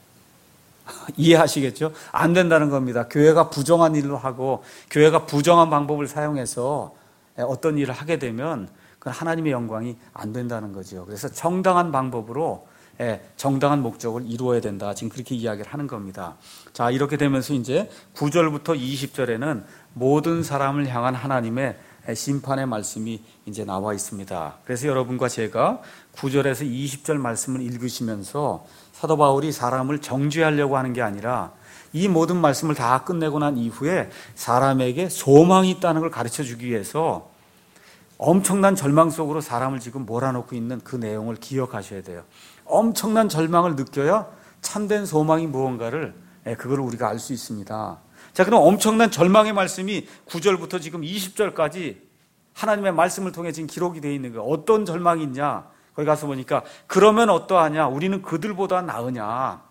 이해하시겠죠? 안 된다는 겁니다. 교회가 부정한 일로 하고 교회가 부정한 방법을 사용해서 어떤 일을 하게 되면 그건 하나님의 영광이 안 된다는 거죠. 그래서 정당한 방법으로 정당한 목적을 이루어야 된다. 지금 그렇게 이야기를 하는 겁니다. 자, 이렇게 되면서 이제 구 절부터 이십 절에는 모든 사람을 향한 하나님의 심판의 말씀이 이제 나와 있습니다. 그래서 여러분과 제가 구 절에서 이십 절 말씀을 읽으시면서 사도 바울이 사람을 정죄하려고 하는 게 아니라 이 모든 말씀을 다 끝내고 난 이후에 사람에게 소망이 있다는 걸 가르쳐 주기 위해서 엄청난 절망 속으로 사람을 지금 몰아넣고 있는 그 내용을 기억하셔야 돼요. 엄청난 절망을 느껴야 참된 소망이 무언가를, 그걸 우리가 알 수 있습니다. 자, 그럼 엄청난 절망의 말씀이 구 절부터 지금 이십 절까지 하나님의 말씀을 통해 지금 기록이 되어 있는 거예요. 어떤 절망이 있냐? 거기 가서 보니까 그러면 어떠하냐? 우리는 그들보다 나으냐?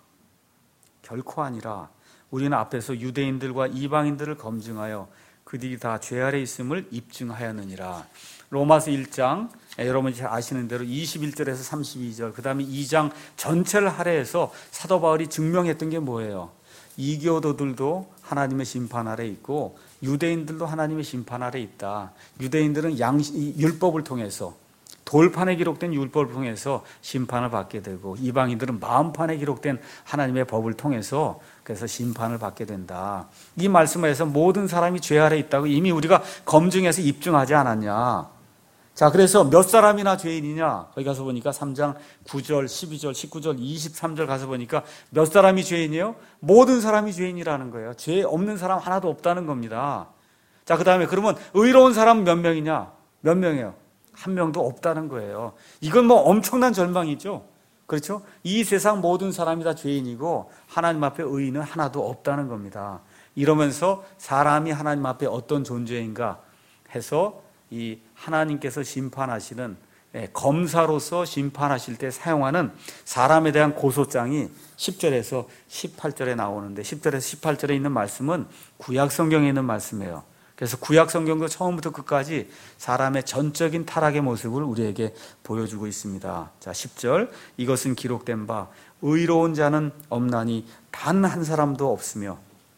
결코 아니라 우리는 앞에서 유대인들과 이방인들을 검증하여 그들이 다 죄 아래 있음을 입증하였느니라. 로마서 일 장, 여러분이 잘 아시는 대로 이십일 절에서 삼십이 절, 그 다음에 이 장 전체를 할애해서 사도 바울이 증명했던 게 뭐예요? 이교도들도 하나님의 심판 아래 있고 유대인들도 하나님의 심판 아래 있다. 유대인들은 양, 율법을 통해서, 돌판에 기록된 율법을 통해서 심판을 받게 되고 이방인들은 마음판에 기록된 하나님의 법을 통해서 그래서 심판을 받게 된다. 이 말씀에서 모든 사람이 죄 아래 있다고 이미 우리가 검증해서 입증하지 않았냐? 자, 그래서 몇 사람이나 죄인이냐? 거기 가서 보니까 삼 장 구 절, 십이 절, 십구 절, 이십삼 절 가서 보니까 몇 사람이 죄인이에요? 모든 사람이 죄인이라는 거예요. 죄 없는 사람 하나도 없다는 겁니다. 자, 그 다음에 그러면 의로운 사람 몇 명이냐? 몇 명이에요? 한 명도 없다는 거예요. 이건 뭐 엄청난 절망이죠. 그렇죠? 이 세상 모든 사람이 다 죄인이고 하나님 앞에 의인은 하나도 없다는 겁니다. 이러면서 사람이 하나님 앞에 어떤 존재인가 해서 이 하나님께서 심판하시는, 검사로서 심판하실 때 사용하는 사람에 대한 고소장이 십 절에서 십팔 절에 나오는데 십 절에서 십팔 절에 있는 말씀은 구약 성경에 있는 말씀이에요. 그래서 구약 성경도 처음부터 끝까지 사람의 전적인 타락의 모습을 우리에게 보여주고 있습니다. 자, 십 절, 이것은 기록된 바 의로운 자는 없나니 단 한 사람도 없으며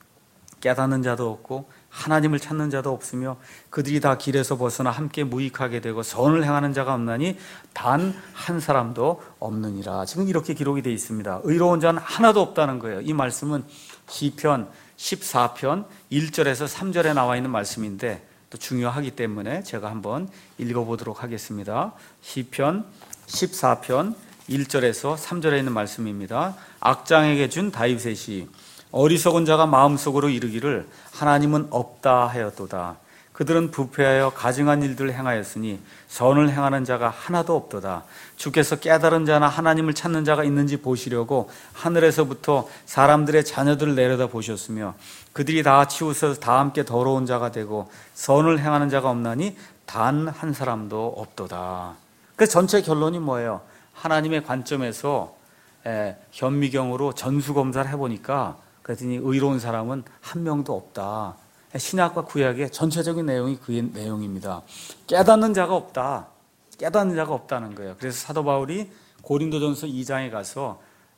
깨닫는 자도 없고 하나님을 찾는 자도 없으며 그들이 다 길에서 벗어나 함께 무익하게 되고 선을 행하는 자가 없나니 단 한 사람도 없느니라. 지금 이렇게 기록이 되어 있습니다. 의로운 자는 하나도 없다는 거예요. 이 말씀은 시편 십사 편 일 절에서 삼 절에 나와 있는 말씀인데 또 중요하기 때문에 제가 한번 읽어보도록 하겠습니다. 시편 십사 편 일 절에서 삼 절에 있는 말씀입니다. 악장에게 준 다윗의 시, 어리석은 자가 마음속으로 이르기를 하나님은 없다 하였도다. 그들은 부패하여 가증한 일들을 행하였으니 선을 행하는 자가 하나도 없도다. 주께서 깨달은 자나 하나님을 찾는 자가 있는지 보시려고 하늘에서부터 사람들의 자녀들을 내려다 보셨으며 그들이 다 치우쳐서 다 함께 더러운 자가 되고 선을 행하는 자가 없나니 단 한 사람도 없도다. 그 전체 결론이 뭐예요? 하나님의 관점에서 에, 현미경으로 전수검사를 해보니까 그랬더니 의로운 사람은 한 명도 없다. 신약과 구약의 전체적인 내용이 그 내용입니다. 깨닫는 자가 없다. 깨닫는 자가 없다는 거예요. 그래서 사도 바울이 고린도전서 이 장에 가서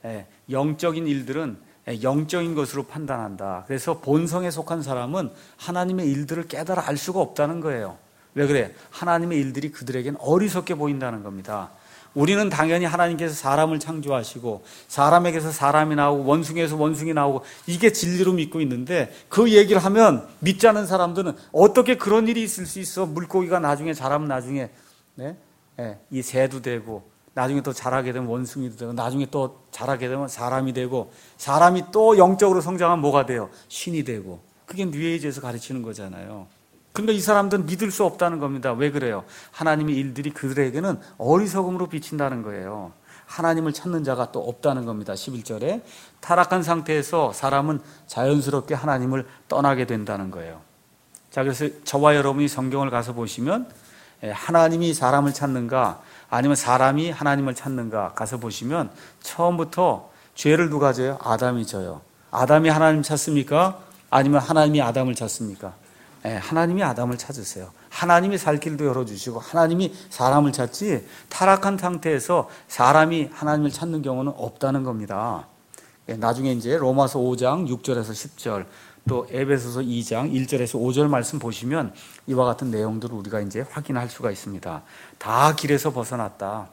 영적인 일들은 영적인 것으로 판단한다. 그래서 본성에 속한 사람은 하나님의 일들을 깨달아 알 수가 없다는 거예요. 왜 그래? 하나님의 일들이 그들에겐 어리석게 보인다는 겁니다. 우리는 당연히 하나님께서 사람을 창조하시고 사람에게서 사람이 나오고 원숭이에서 원숭이 나오고 이게 진리로 믿고 있는데 그 얘기를 하면 믿지 않는 사람들은 어떻게 그런 일이 있을 수 있어? 물고기가 나중에 자라면 나중에 네? 네, 이 새도 되고 나중에 또 자라게 되면 원숭이도 되고, 나중에 또 자라게 되면 사람이 되고, 사람이 또 영적으로 성장하면 뭐가 돼요? 신이 되고. 그게 뉴에이지에서 가르치는 거잖아요. 그러니까 이 사람들은 믿을 수 없다는 겁니다. 왜 그래요? 하나님의 일들이 그들에게는 어리석음으로 비친다는 거예요. 하나님을 찾는 자가 또 없다는 겁니다. 십일 절에 타락한 상태에서 사람은 자연스럽게 하나님을 떠나게 된다는 거예요. 자, 그래서 저와 여러분이 성경을 가서 보시면 하나님이 사람을 찾는가 아니면 사람이 하나님을 찾는가 가서 보시면 처음부터 죄를 누가 져요? 아담이 져요. 아담이 하나님 찾습니까? 아니면 하나님이 아담을 찾습니까? 네, 하나님이 아담을 찾으세요. 하나님이 살 길도 열어주시고 하나님이 사람을 찾지, 타락한 상태에서 사람이 하나님을 찾는 경우는 없다는 겁니다. 네, 나중에 이제 로마서 오 장 육 절에서 십 절, 또 에베소서 이 장 일 절에서 오 절 말씀 보시면 이와 같은 내용들을 우리가 이제 확인할 수가 있습니다. 다 길에서 벗어났다.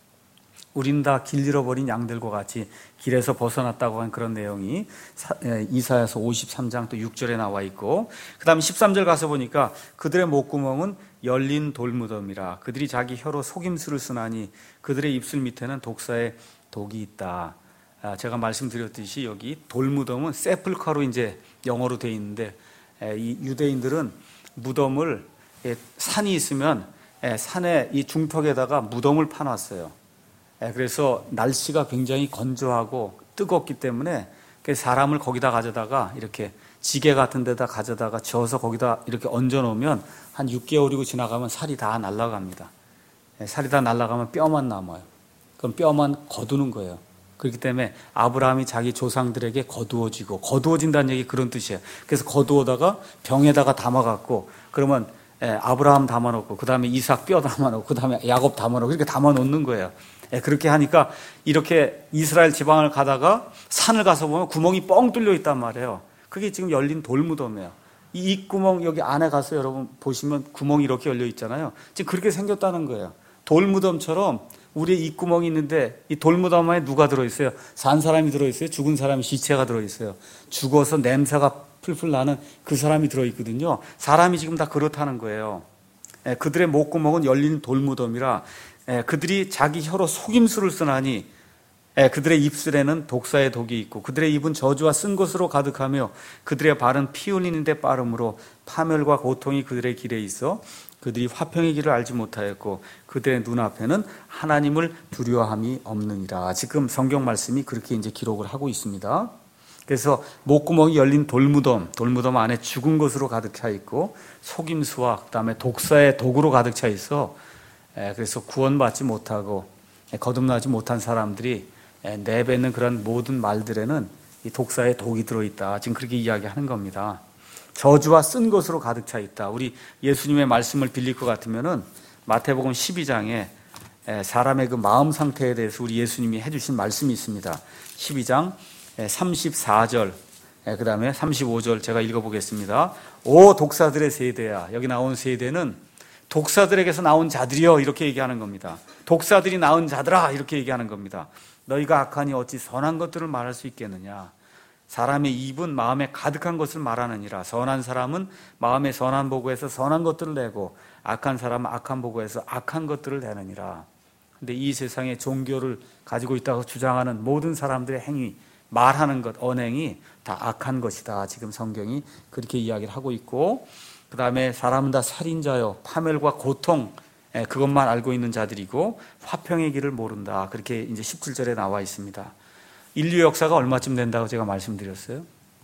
우린 다 길 잃어버린 양들과 같이 길에서 벗어났다고 한 그런 내용이 이사야서 오십삼 장 또 육 절에 나와 있고, 그 다음에 십삼 절 가서 보니까 그들의 목구멍은 열린 돌무덤이라 그들이 자기 혀로 속임수를 쓰나니 그들의 입술 밑에는 독사의 독이 있다. 제가 말씀드렸듯이 여기 돌무덤은 세플카로 이제 영어로 되어 있는데, 이 유대인들은 무덤을, 산이 있으면 산의 이 중턱에다가 무덤을 파놨어요. 그래서 날씨가 굉장히 건조하고 뜨겁기 때문에 사람을 거기다 가져다가 이렇게 지게 같은 데다 가져다가 저어서 거기다 이렇게 얹어 놓으면 한 육 개월이고 지나가면 살이 다 날아갑니다. 살이 다 날아가면 뼈만 남아요. 그럼 뼈만 거두는 거예요. 그렇기 때문에 아브라함이 자기 조상들에게 거두어지고, 거두어진다는 얘기 그런 뜻이에요. 그래서 거두어다가 병에다가 담아갖고, 그러면 아브라함 담아놓고, 그 다음에 이삭 뼈 담아놓고, 그 다음에 야곱 담아놓고, 이렇게 담아놓는 거예요. 그렇게 하니까 이렇게 이스라엘 지방을 가다가 산을 가서 보면 구멍이 뻥 뚫려 있단 말이에요. 그게 지금 열린 돌무덤이에요. 이 입구멍 여기 안에 가서 여러분 보시면 구멍이 이렇게 열려 있잖아요. 지금 그렇게 생겼다는 거예요. 돌무덤처럼 우리의 입구멍이 있는데, 이 돌무덤 안에 누가 들어있어요? 산 사람이 들어있어요? 죽은 사람의 시체가 들어있어요? 죽어서 냄새가 풀풀 나는 그 사람이 들어있거든요. 사람이 지금 다 그렇다는 거예요. 그들의 목구멍은 열린 돌무덤이라 그들이 자기 혀로 속임수를 쓰나니 그들의 입술에는 독사의 독이 있고 그들의 입은 저주와 쓴 것으로 가득하며 그들의 발은 피 흘리는 데 빠름으로 파멸과 고통이 그들의 길에 있어 그들이 화평의 길을 알지 못하였고 그들의 눈앞에는 하나님을 두려워함이 없느니라. 지금 성경 말씀이 그렇게 이제 기록을 하고 있습니다. 그래서 목구멍이 열린 돌무덤, 돌무덤 안에 죽은 것으로 가득 차 있고 속임수와 그다음에 독사의 독으로 가득 차 있어 그래서 구원받지 못하고 거듭나지 못한 사람들이 내뱉는 그런 모든 말들에는 이 독사의 독이 들어있다. 지금 그렇게 이야기하는 겁니다. 저주와 쓴 것으로 가득 차 있다. 우리 예수님의 말씀을 빌릴 것 같으면은 마태복음 십이 장에 사람의 그 마음 상태에 대해서 우리 예수님이 해주신 말씀이 있습니다. 십이 장 삼십사 절, 그 다음에 삼십오 절 제가 읽어보겠습니다. 오 독사들의 세대야. 여기 나온 세대는 독사들에게서 나온 자들이여 이렇게 얘기하는 겁니다. 독사들이 낳은 자들아 이렇게 얘기하는 겁니다. 너희가 악하니 어찌 선한 것들을 말할 수 있겠느냐. 사람의 입은 마음에 가득한 것을 말하느니라. 선한 사람은 마음에 선한 보고에서 선한 것들을 내고 악한 사람은 악한 보고에서 악한 것들을 내느니라. 근데 이 세상에 종교를 가지고 있다고 주장하는 모든 사람들의 행위, 말하는 것, 언행이 다 악한 것이다. 지금 성경이 그렇게 이야기를 하고 있고, 그 다음에 사람은 다 살인자요, 파멸과 고통, 그것만 알고 있는 자들이고 화평의 길을 모른다. 그렇게 이제 십칠 절에 나와 있습니다. 인류 역사가 얼마쯤 된다고 제가 말씀드렸어요?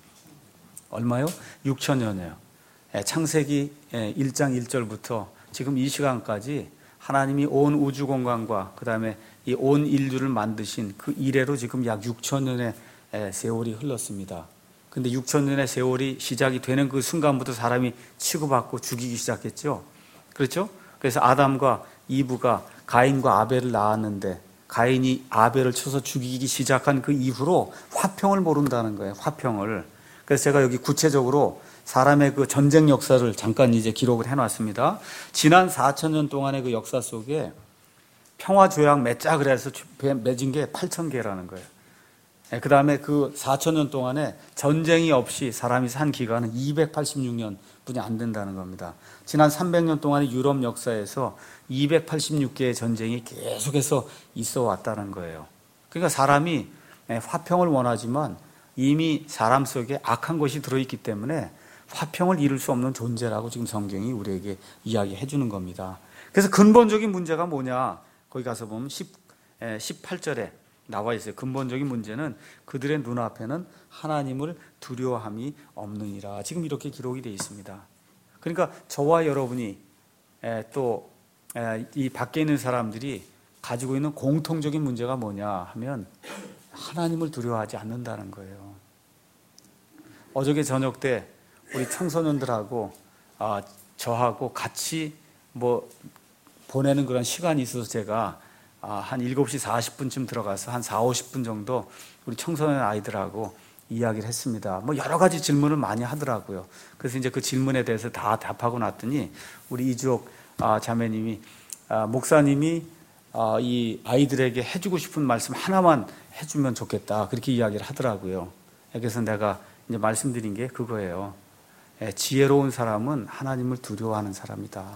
얼마요? 육천 년이에요. 창세기 일 장 일 절부터 지금 이 시간까지 하나님이 온 우주 공간과 그 다음에 이 온 인류를 만드신 그 이래로 지금 약 육천 년의 세월이 흘렀습니다. 근데 육천 년의 세월이 시작이 되는 그 순간부터 사람이 치고받고 죽이기 시작했죠. 그렇죠? 그래서 아담과 이브가 가인과 아벨을 낳았는데 가인이 아벨을 쳐서 죽이기 시작한 그 이후로 화평을 모른다는 거예요. 화평을. 그래서 제가 여기 구체적으로 사람의 그 전쟁 역사를 잠깐 이제 기록을 해놨습니다. 지난 사천 년 동안의 그 역사 속에 평화 조약 맺자 그래서 맺은 게 팔천 개라는 거예요. 그 다음에 그 사천 년 동안에 전쟁이 없이 사람이 산 기간은 이백팔십육 년 뿐이 안 된다는 겁니다. 지난 삼백 년 동안의 유럽 역사에서 이백팔십육 개의 전쟁이 계속해서 있어 왔다는 거예요. 그러니까 사람이 화평을 원하지만 이미 사람 속에 악한 것이 들어있기 때문에 화평을 이룰 수 없는 존재라고 지금 성경이 우리에게 이야기해 주는 겁니다. 그래서 근본적인 문제가 뭐냐? 거기 가서 보면 십팔 절에 나와 있어요. 근본적인 문제는 그들의 눈앞에는 하나님을 두려워함이 없느니라. 지금 이렇게 기록이 되어 있습니다. 그러니까 저와 여러분이 또 이 밖에 있는 사람들이 가지고 있는 공통적인 문제가 뭐냐 하면 하나님을 두려워하지 않는다는 거예요. 어저께 저녁 때 우리 청소년들하고 아, 저하고 같이 뭐 보내는 그런 시간이 있어서 제가 아, 한 일곱 시 사십 분쯤 들어가서 한 사오십 분 정도 우리 청소년 아이들하고 이야기를 했습니다. 뭐 여러 가지 질문을 많이 하더라고요. 그래서 이제 그 질문에 대해서 다 답하고 났더니 우리 이주옥 아, 자매님이 아, 목사님이 아, 이 아이들에게 해주고 싶은 말씀 하나만 해주면 좋겠다 그렇게 이야기를 하더라고요. 그래서 내가 이제 말씀드린 게 그거예요. 예, 지혜로운 사람은 하나님을 두려워하는 사람이다.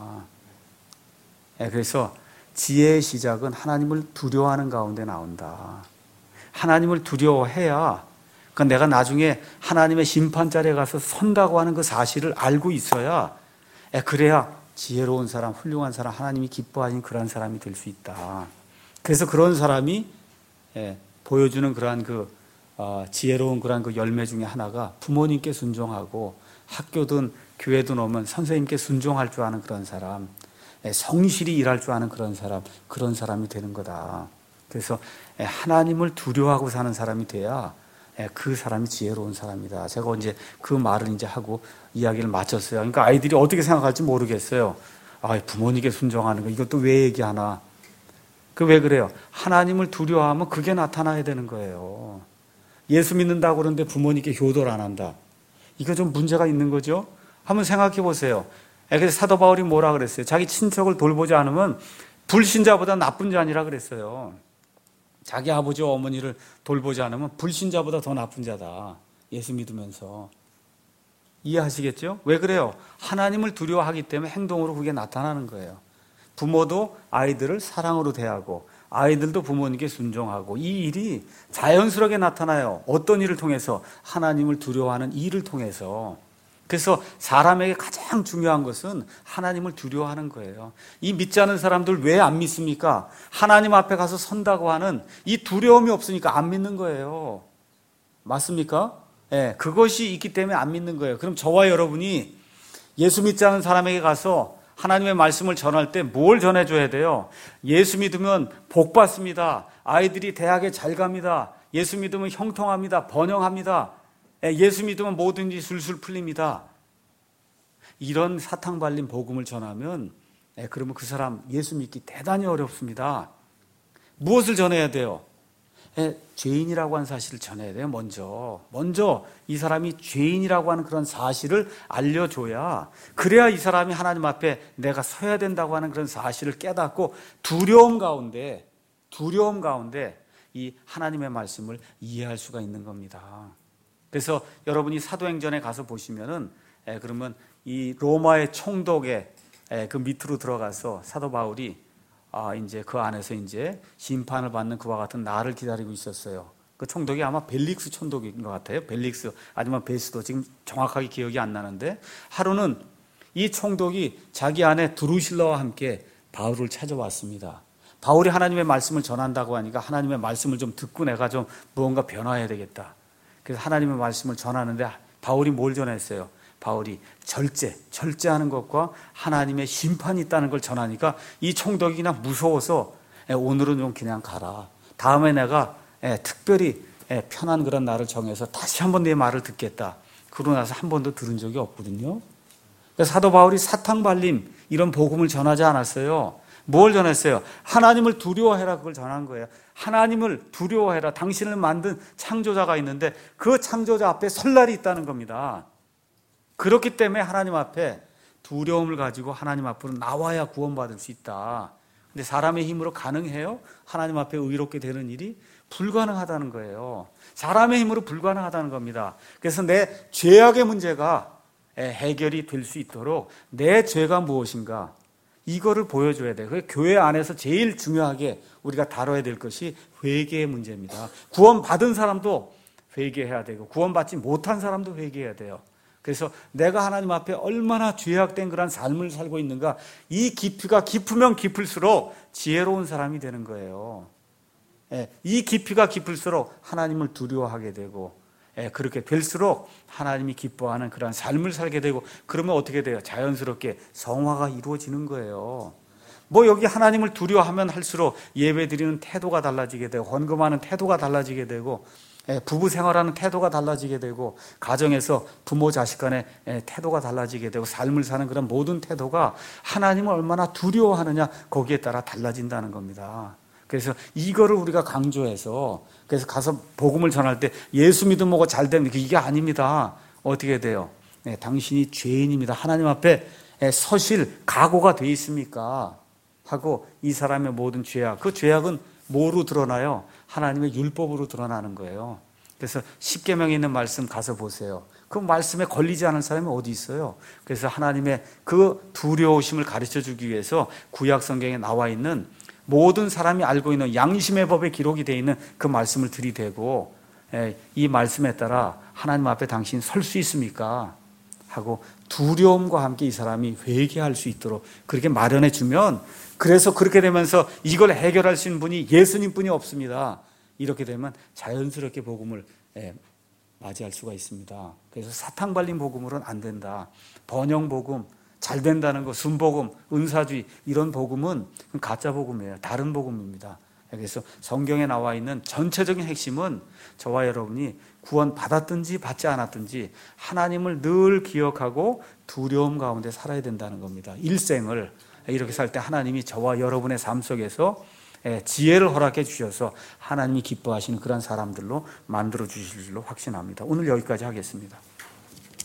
예, 그래서 지혜의 시작은 하나님을 두려워하는 가운데 나온다. 하나님을 두려워해야 그러니까 내가 나중에 하나님의 심판 자리에 가서 선다고 하는 그 사실을 알고 있어야 예, 그래야 지혜로운 사람, 훌륭한 사람, 하나님이 기뻐하시는 그런 사람이 될 수 있다. 그래서 그런 사람이 예, 보여주는 그러한 그 어, 지혜로운 그러한 그 열매 중에 하나가 부모님께 순종하고 학교든 교회든 오면 선생님께 순종할 줄 아는 그런 사람, 예, 성실히 일할 줄 아는 그런 사람, 그런 사람이 되는 거다. 그래서 예, 하나님을 두려워하고 사는 사람이 돼야 예, 그 사람이 지혜로운 사람이다. 제가 이제 그 말을 이제 하고 이야기를 마쳤어요. 그러니까 아이들이 어떻게 생각할지 모르겠어요. 아, 부모님께 순종하는 거 이것도 왜 얘기하나? 그 왜 그래요? 하나님을 두려워하면 그게 나타나야 되는 거예요. 예수 믿는다고 그러는데 부모님께 효도를 안 한다. 이거 좀 문제가 있는 거죠? 한번 생각해 보세요. 그래서 사도 바울이 뭐라 그랬어요? 자기 친척을 돌보지 않으면 불신자보다 나쁜 자니라 그랬어요. 자기 아버지와 어머니를 돌보지 않으면 불신자보다 더 나쁜 자다. 예수 믿으면서. 이해하시겠죠? 왜 그래요? 하나님을 두려워하기 때문에 행동으로 그게 나타나는 거예요. 부모도 아이들을 사랑으로 대하고 아이들도 부모님께 순종하고 이 일이 자연스럽게 나타나요. 어떤 일을 통해서? 하나님을 두려워하는 일을 통해서. 그래서 사람에게 가장 중요한 것은 하나님을 두려워하는 거예요. 이 믿지 않는 사람들 왜 안 믿습니까? 하나님 앞에 가서 선다고 하는 이 두려움이 없으니까 안 믿는 거예요. 맞습니까? 예, 그것이 있기 때문에 안 믿는 거예요. 그럼 저와 여러분이 예수 믿지 않는 사람에게 가서 하나님의 말씀을 전할 때 뭘 전해줘야 돼요? 예수 믿으면 복 받습니다. 아이들이 대학에 잘 갑니다. 예수 믿으면 형통합니다. 번영합니다. 예수 믿으면 뭐든지 술술 풀립니다. 이런 사탕 발린 복음을 전하면 그러면 그 사람 예수 믿기 대단히 어렵습니다. 무엇을 전해야 돼요? 죄인이라고 하는 사실을 전해야 돼요. 먼저 먼저 이 사람이 죄인이라고 하는 그런 사실을 알려줘야, 그래야 이 사람이 하나님 앞에 내가 서야 된다고 하는 그런 사실을 깨닫고 두려움 가운데 두려움 가운데 이 하나님의 말씀을 이해할 수가 있는 겁니다. 그래서 여러분이 사도행전에 가서 보시면은 에, 그러면 이 로마의 총독의 에, 그 밑으로 들어가서 사도 바울이 아, 이제 그 안에서 이제 심판을 받는 그와 같은 날을 기다리고 있었어요. 그 총독이 아마 벨릭스 총독인 것 같아요. 벨릭스 아니면 베스도, 지금 정확하게 기억이 안 나는데, 하루는 이 총독이 자기 아내 드루실라와 함께 바울을 찾아왔습니다. 바울이 하나님의 말씀을 전한다고 하니까 하나님의 말씀을 좀 듣고 내가 좀 무언가 변화해야 되겠다. 그래서 하나님의 말씀을 전하는데 바울이 뭘 전했어요? 바울이 절제, 절제하는 것과 하나님의 심판이 있다는 걸 전하니까 이 총독이 그냥 무서워서 오늘은 좀 그냥 가라. 다음에 내가 특별히 편한 그런 날을 정해서 다시 한번 내 말을 듣겠다. 그러고 나서 한 번도 들은 적이 없거든요. 사도 바울이 사탕 발림 이런 복음을 전하지 않았어요. 뭘 전했어요? 하나님을 두려워해라, 그걸 전한 거예요. 하나님을 두려워해라. 당신을 만든 창조자가 있는데 그 창조자 앞에 설 날이 있다는 겁니다. 그렇기 때문에 하나님 앞에 두려움을 가지고 하나님 앞으로 나와야 구원받을 수 있다. 근데 사람의 힘으로 가능해요? 하나님 앞에 의롭게 되는 일이 불가능하다는 거예요. 사람의 힘으로 불가능하다는 겁니다. 그래서 내 죄악의 문제가 해결이 될 수 있도록 내 죄가 무엇인가, 이거를 보여줘야 돼요. 그래서 교회 안에서 제일 중요하게 우리가 다뤄야 될 것이 회개의 문제입니다. 구원받은 사람도 회개해야 되고 구원받지 못한 사람도 회개해야 돼요. 그래서 내가 하나님 앞에 얼마나 죄악된 그런 삶을 살고 있는가, 이 깊이가 깊으면 깊을수록 지혜로운 사람이 되는 거예요. 예, 이 깊이가 깊을수록 하나님을 두려워하게 되고, 예, 그렇게 될수록 하나님이 기뻐하는 그런 삶을 살게 되고, 그러면 어떻게 돼요? 자연스럽게 성화가 이루어지는 거예요. 뭐 여기 하나님을 두려워하면 할수록 예배드리는 태도가 달라지게 되고, 헌금하는 태도가 달라지게 되고, 부부 생활하는 태도가 달라지게 되고, 가정에서 부모 자식 간의 태도가 달라지게 되고, 삶을 사는 그런 모든 태도가 하나님을 얼마나 두려워하느냐, 거기에 따라 달라진다는 겁니다. 그래서 이거를 우리가 강조해서, 그래서 가서 복음을 전할 때 예수 믿으면 뭐가 잘 되는 게 이게 아닙니다. 어떻게 돼요? 네, 당신이 죄인입니다. 하나님 앞에 서실 각오가 돼 있습니까? 하고 이 사람의 모든 죄악, 그 죄악은 뭐로 드러나요? 하나님의 율법으로 드러나는 거예요. 그래서 십계명에 있는 말씀 가서 보세요. 그 말씀에 걸리지 않은 사람이 어디 있어요? 그래서 하나님의 그 두려우심을 가르쳐 주기 위해서 구약 성경에 나와 있는 모든 사람이 알고 있는 양심의 법에 기록이 되어 있는 그 말씀을 들이대고, 이 말씀에 따라 하나님 앞에 당신 설 수 있습니까? 하고 두려움과 함께 이 사람이 회개할 수 있도록 그렇게 마련해 주면, 그래서 그렇게 되면서 이걸 해결할 수 있는 분이 예수님뿐이 없습니다. 이렇게 되면 자연스럽게 복음을 맞이할 수가 있습니다. 그래서 사탕 발린 복음으로는 안 된다. 번영 복음, 잘 된다는 거, 순복음, 은사주의, 이런 복음은 가짜 복음이에요. 다른 복음입니다. 그래서 성경에 나와 있는 전체적인 핵심은 저와 여러분이 구원 받았든지 받지 않았든지 하나님을 늘 기억하고 두려움 가운데 살아야 된다는 겁니다. 일생을 이렇게 살 때 하나님이 저와 여러분의 삶 속에서 지혜를 허락해 주셔서 하나님이 기뻐하시는 그런 사람들로 만들어 주실 줄로 확신합니다. 오늘 여기까지 하겠습니다.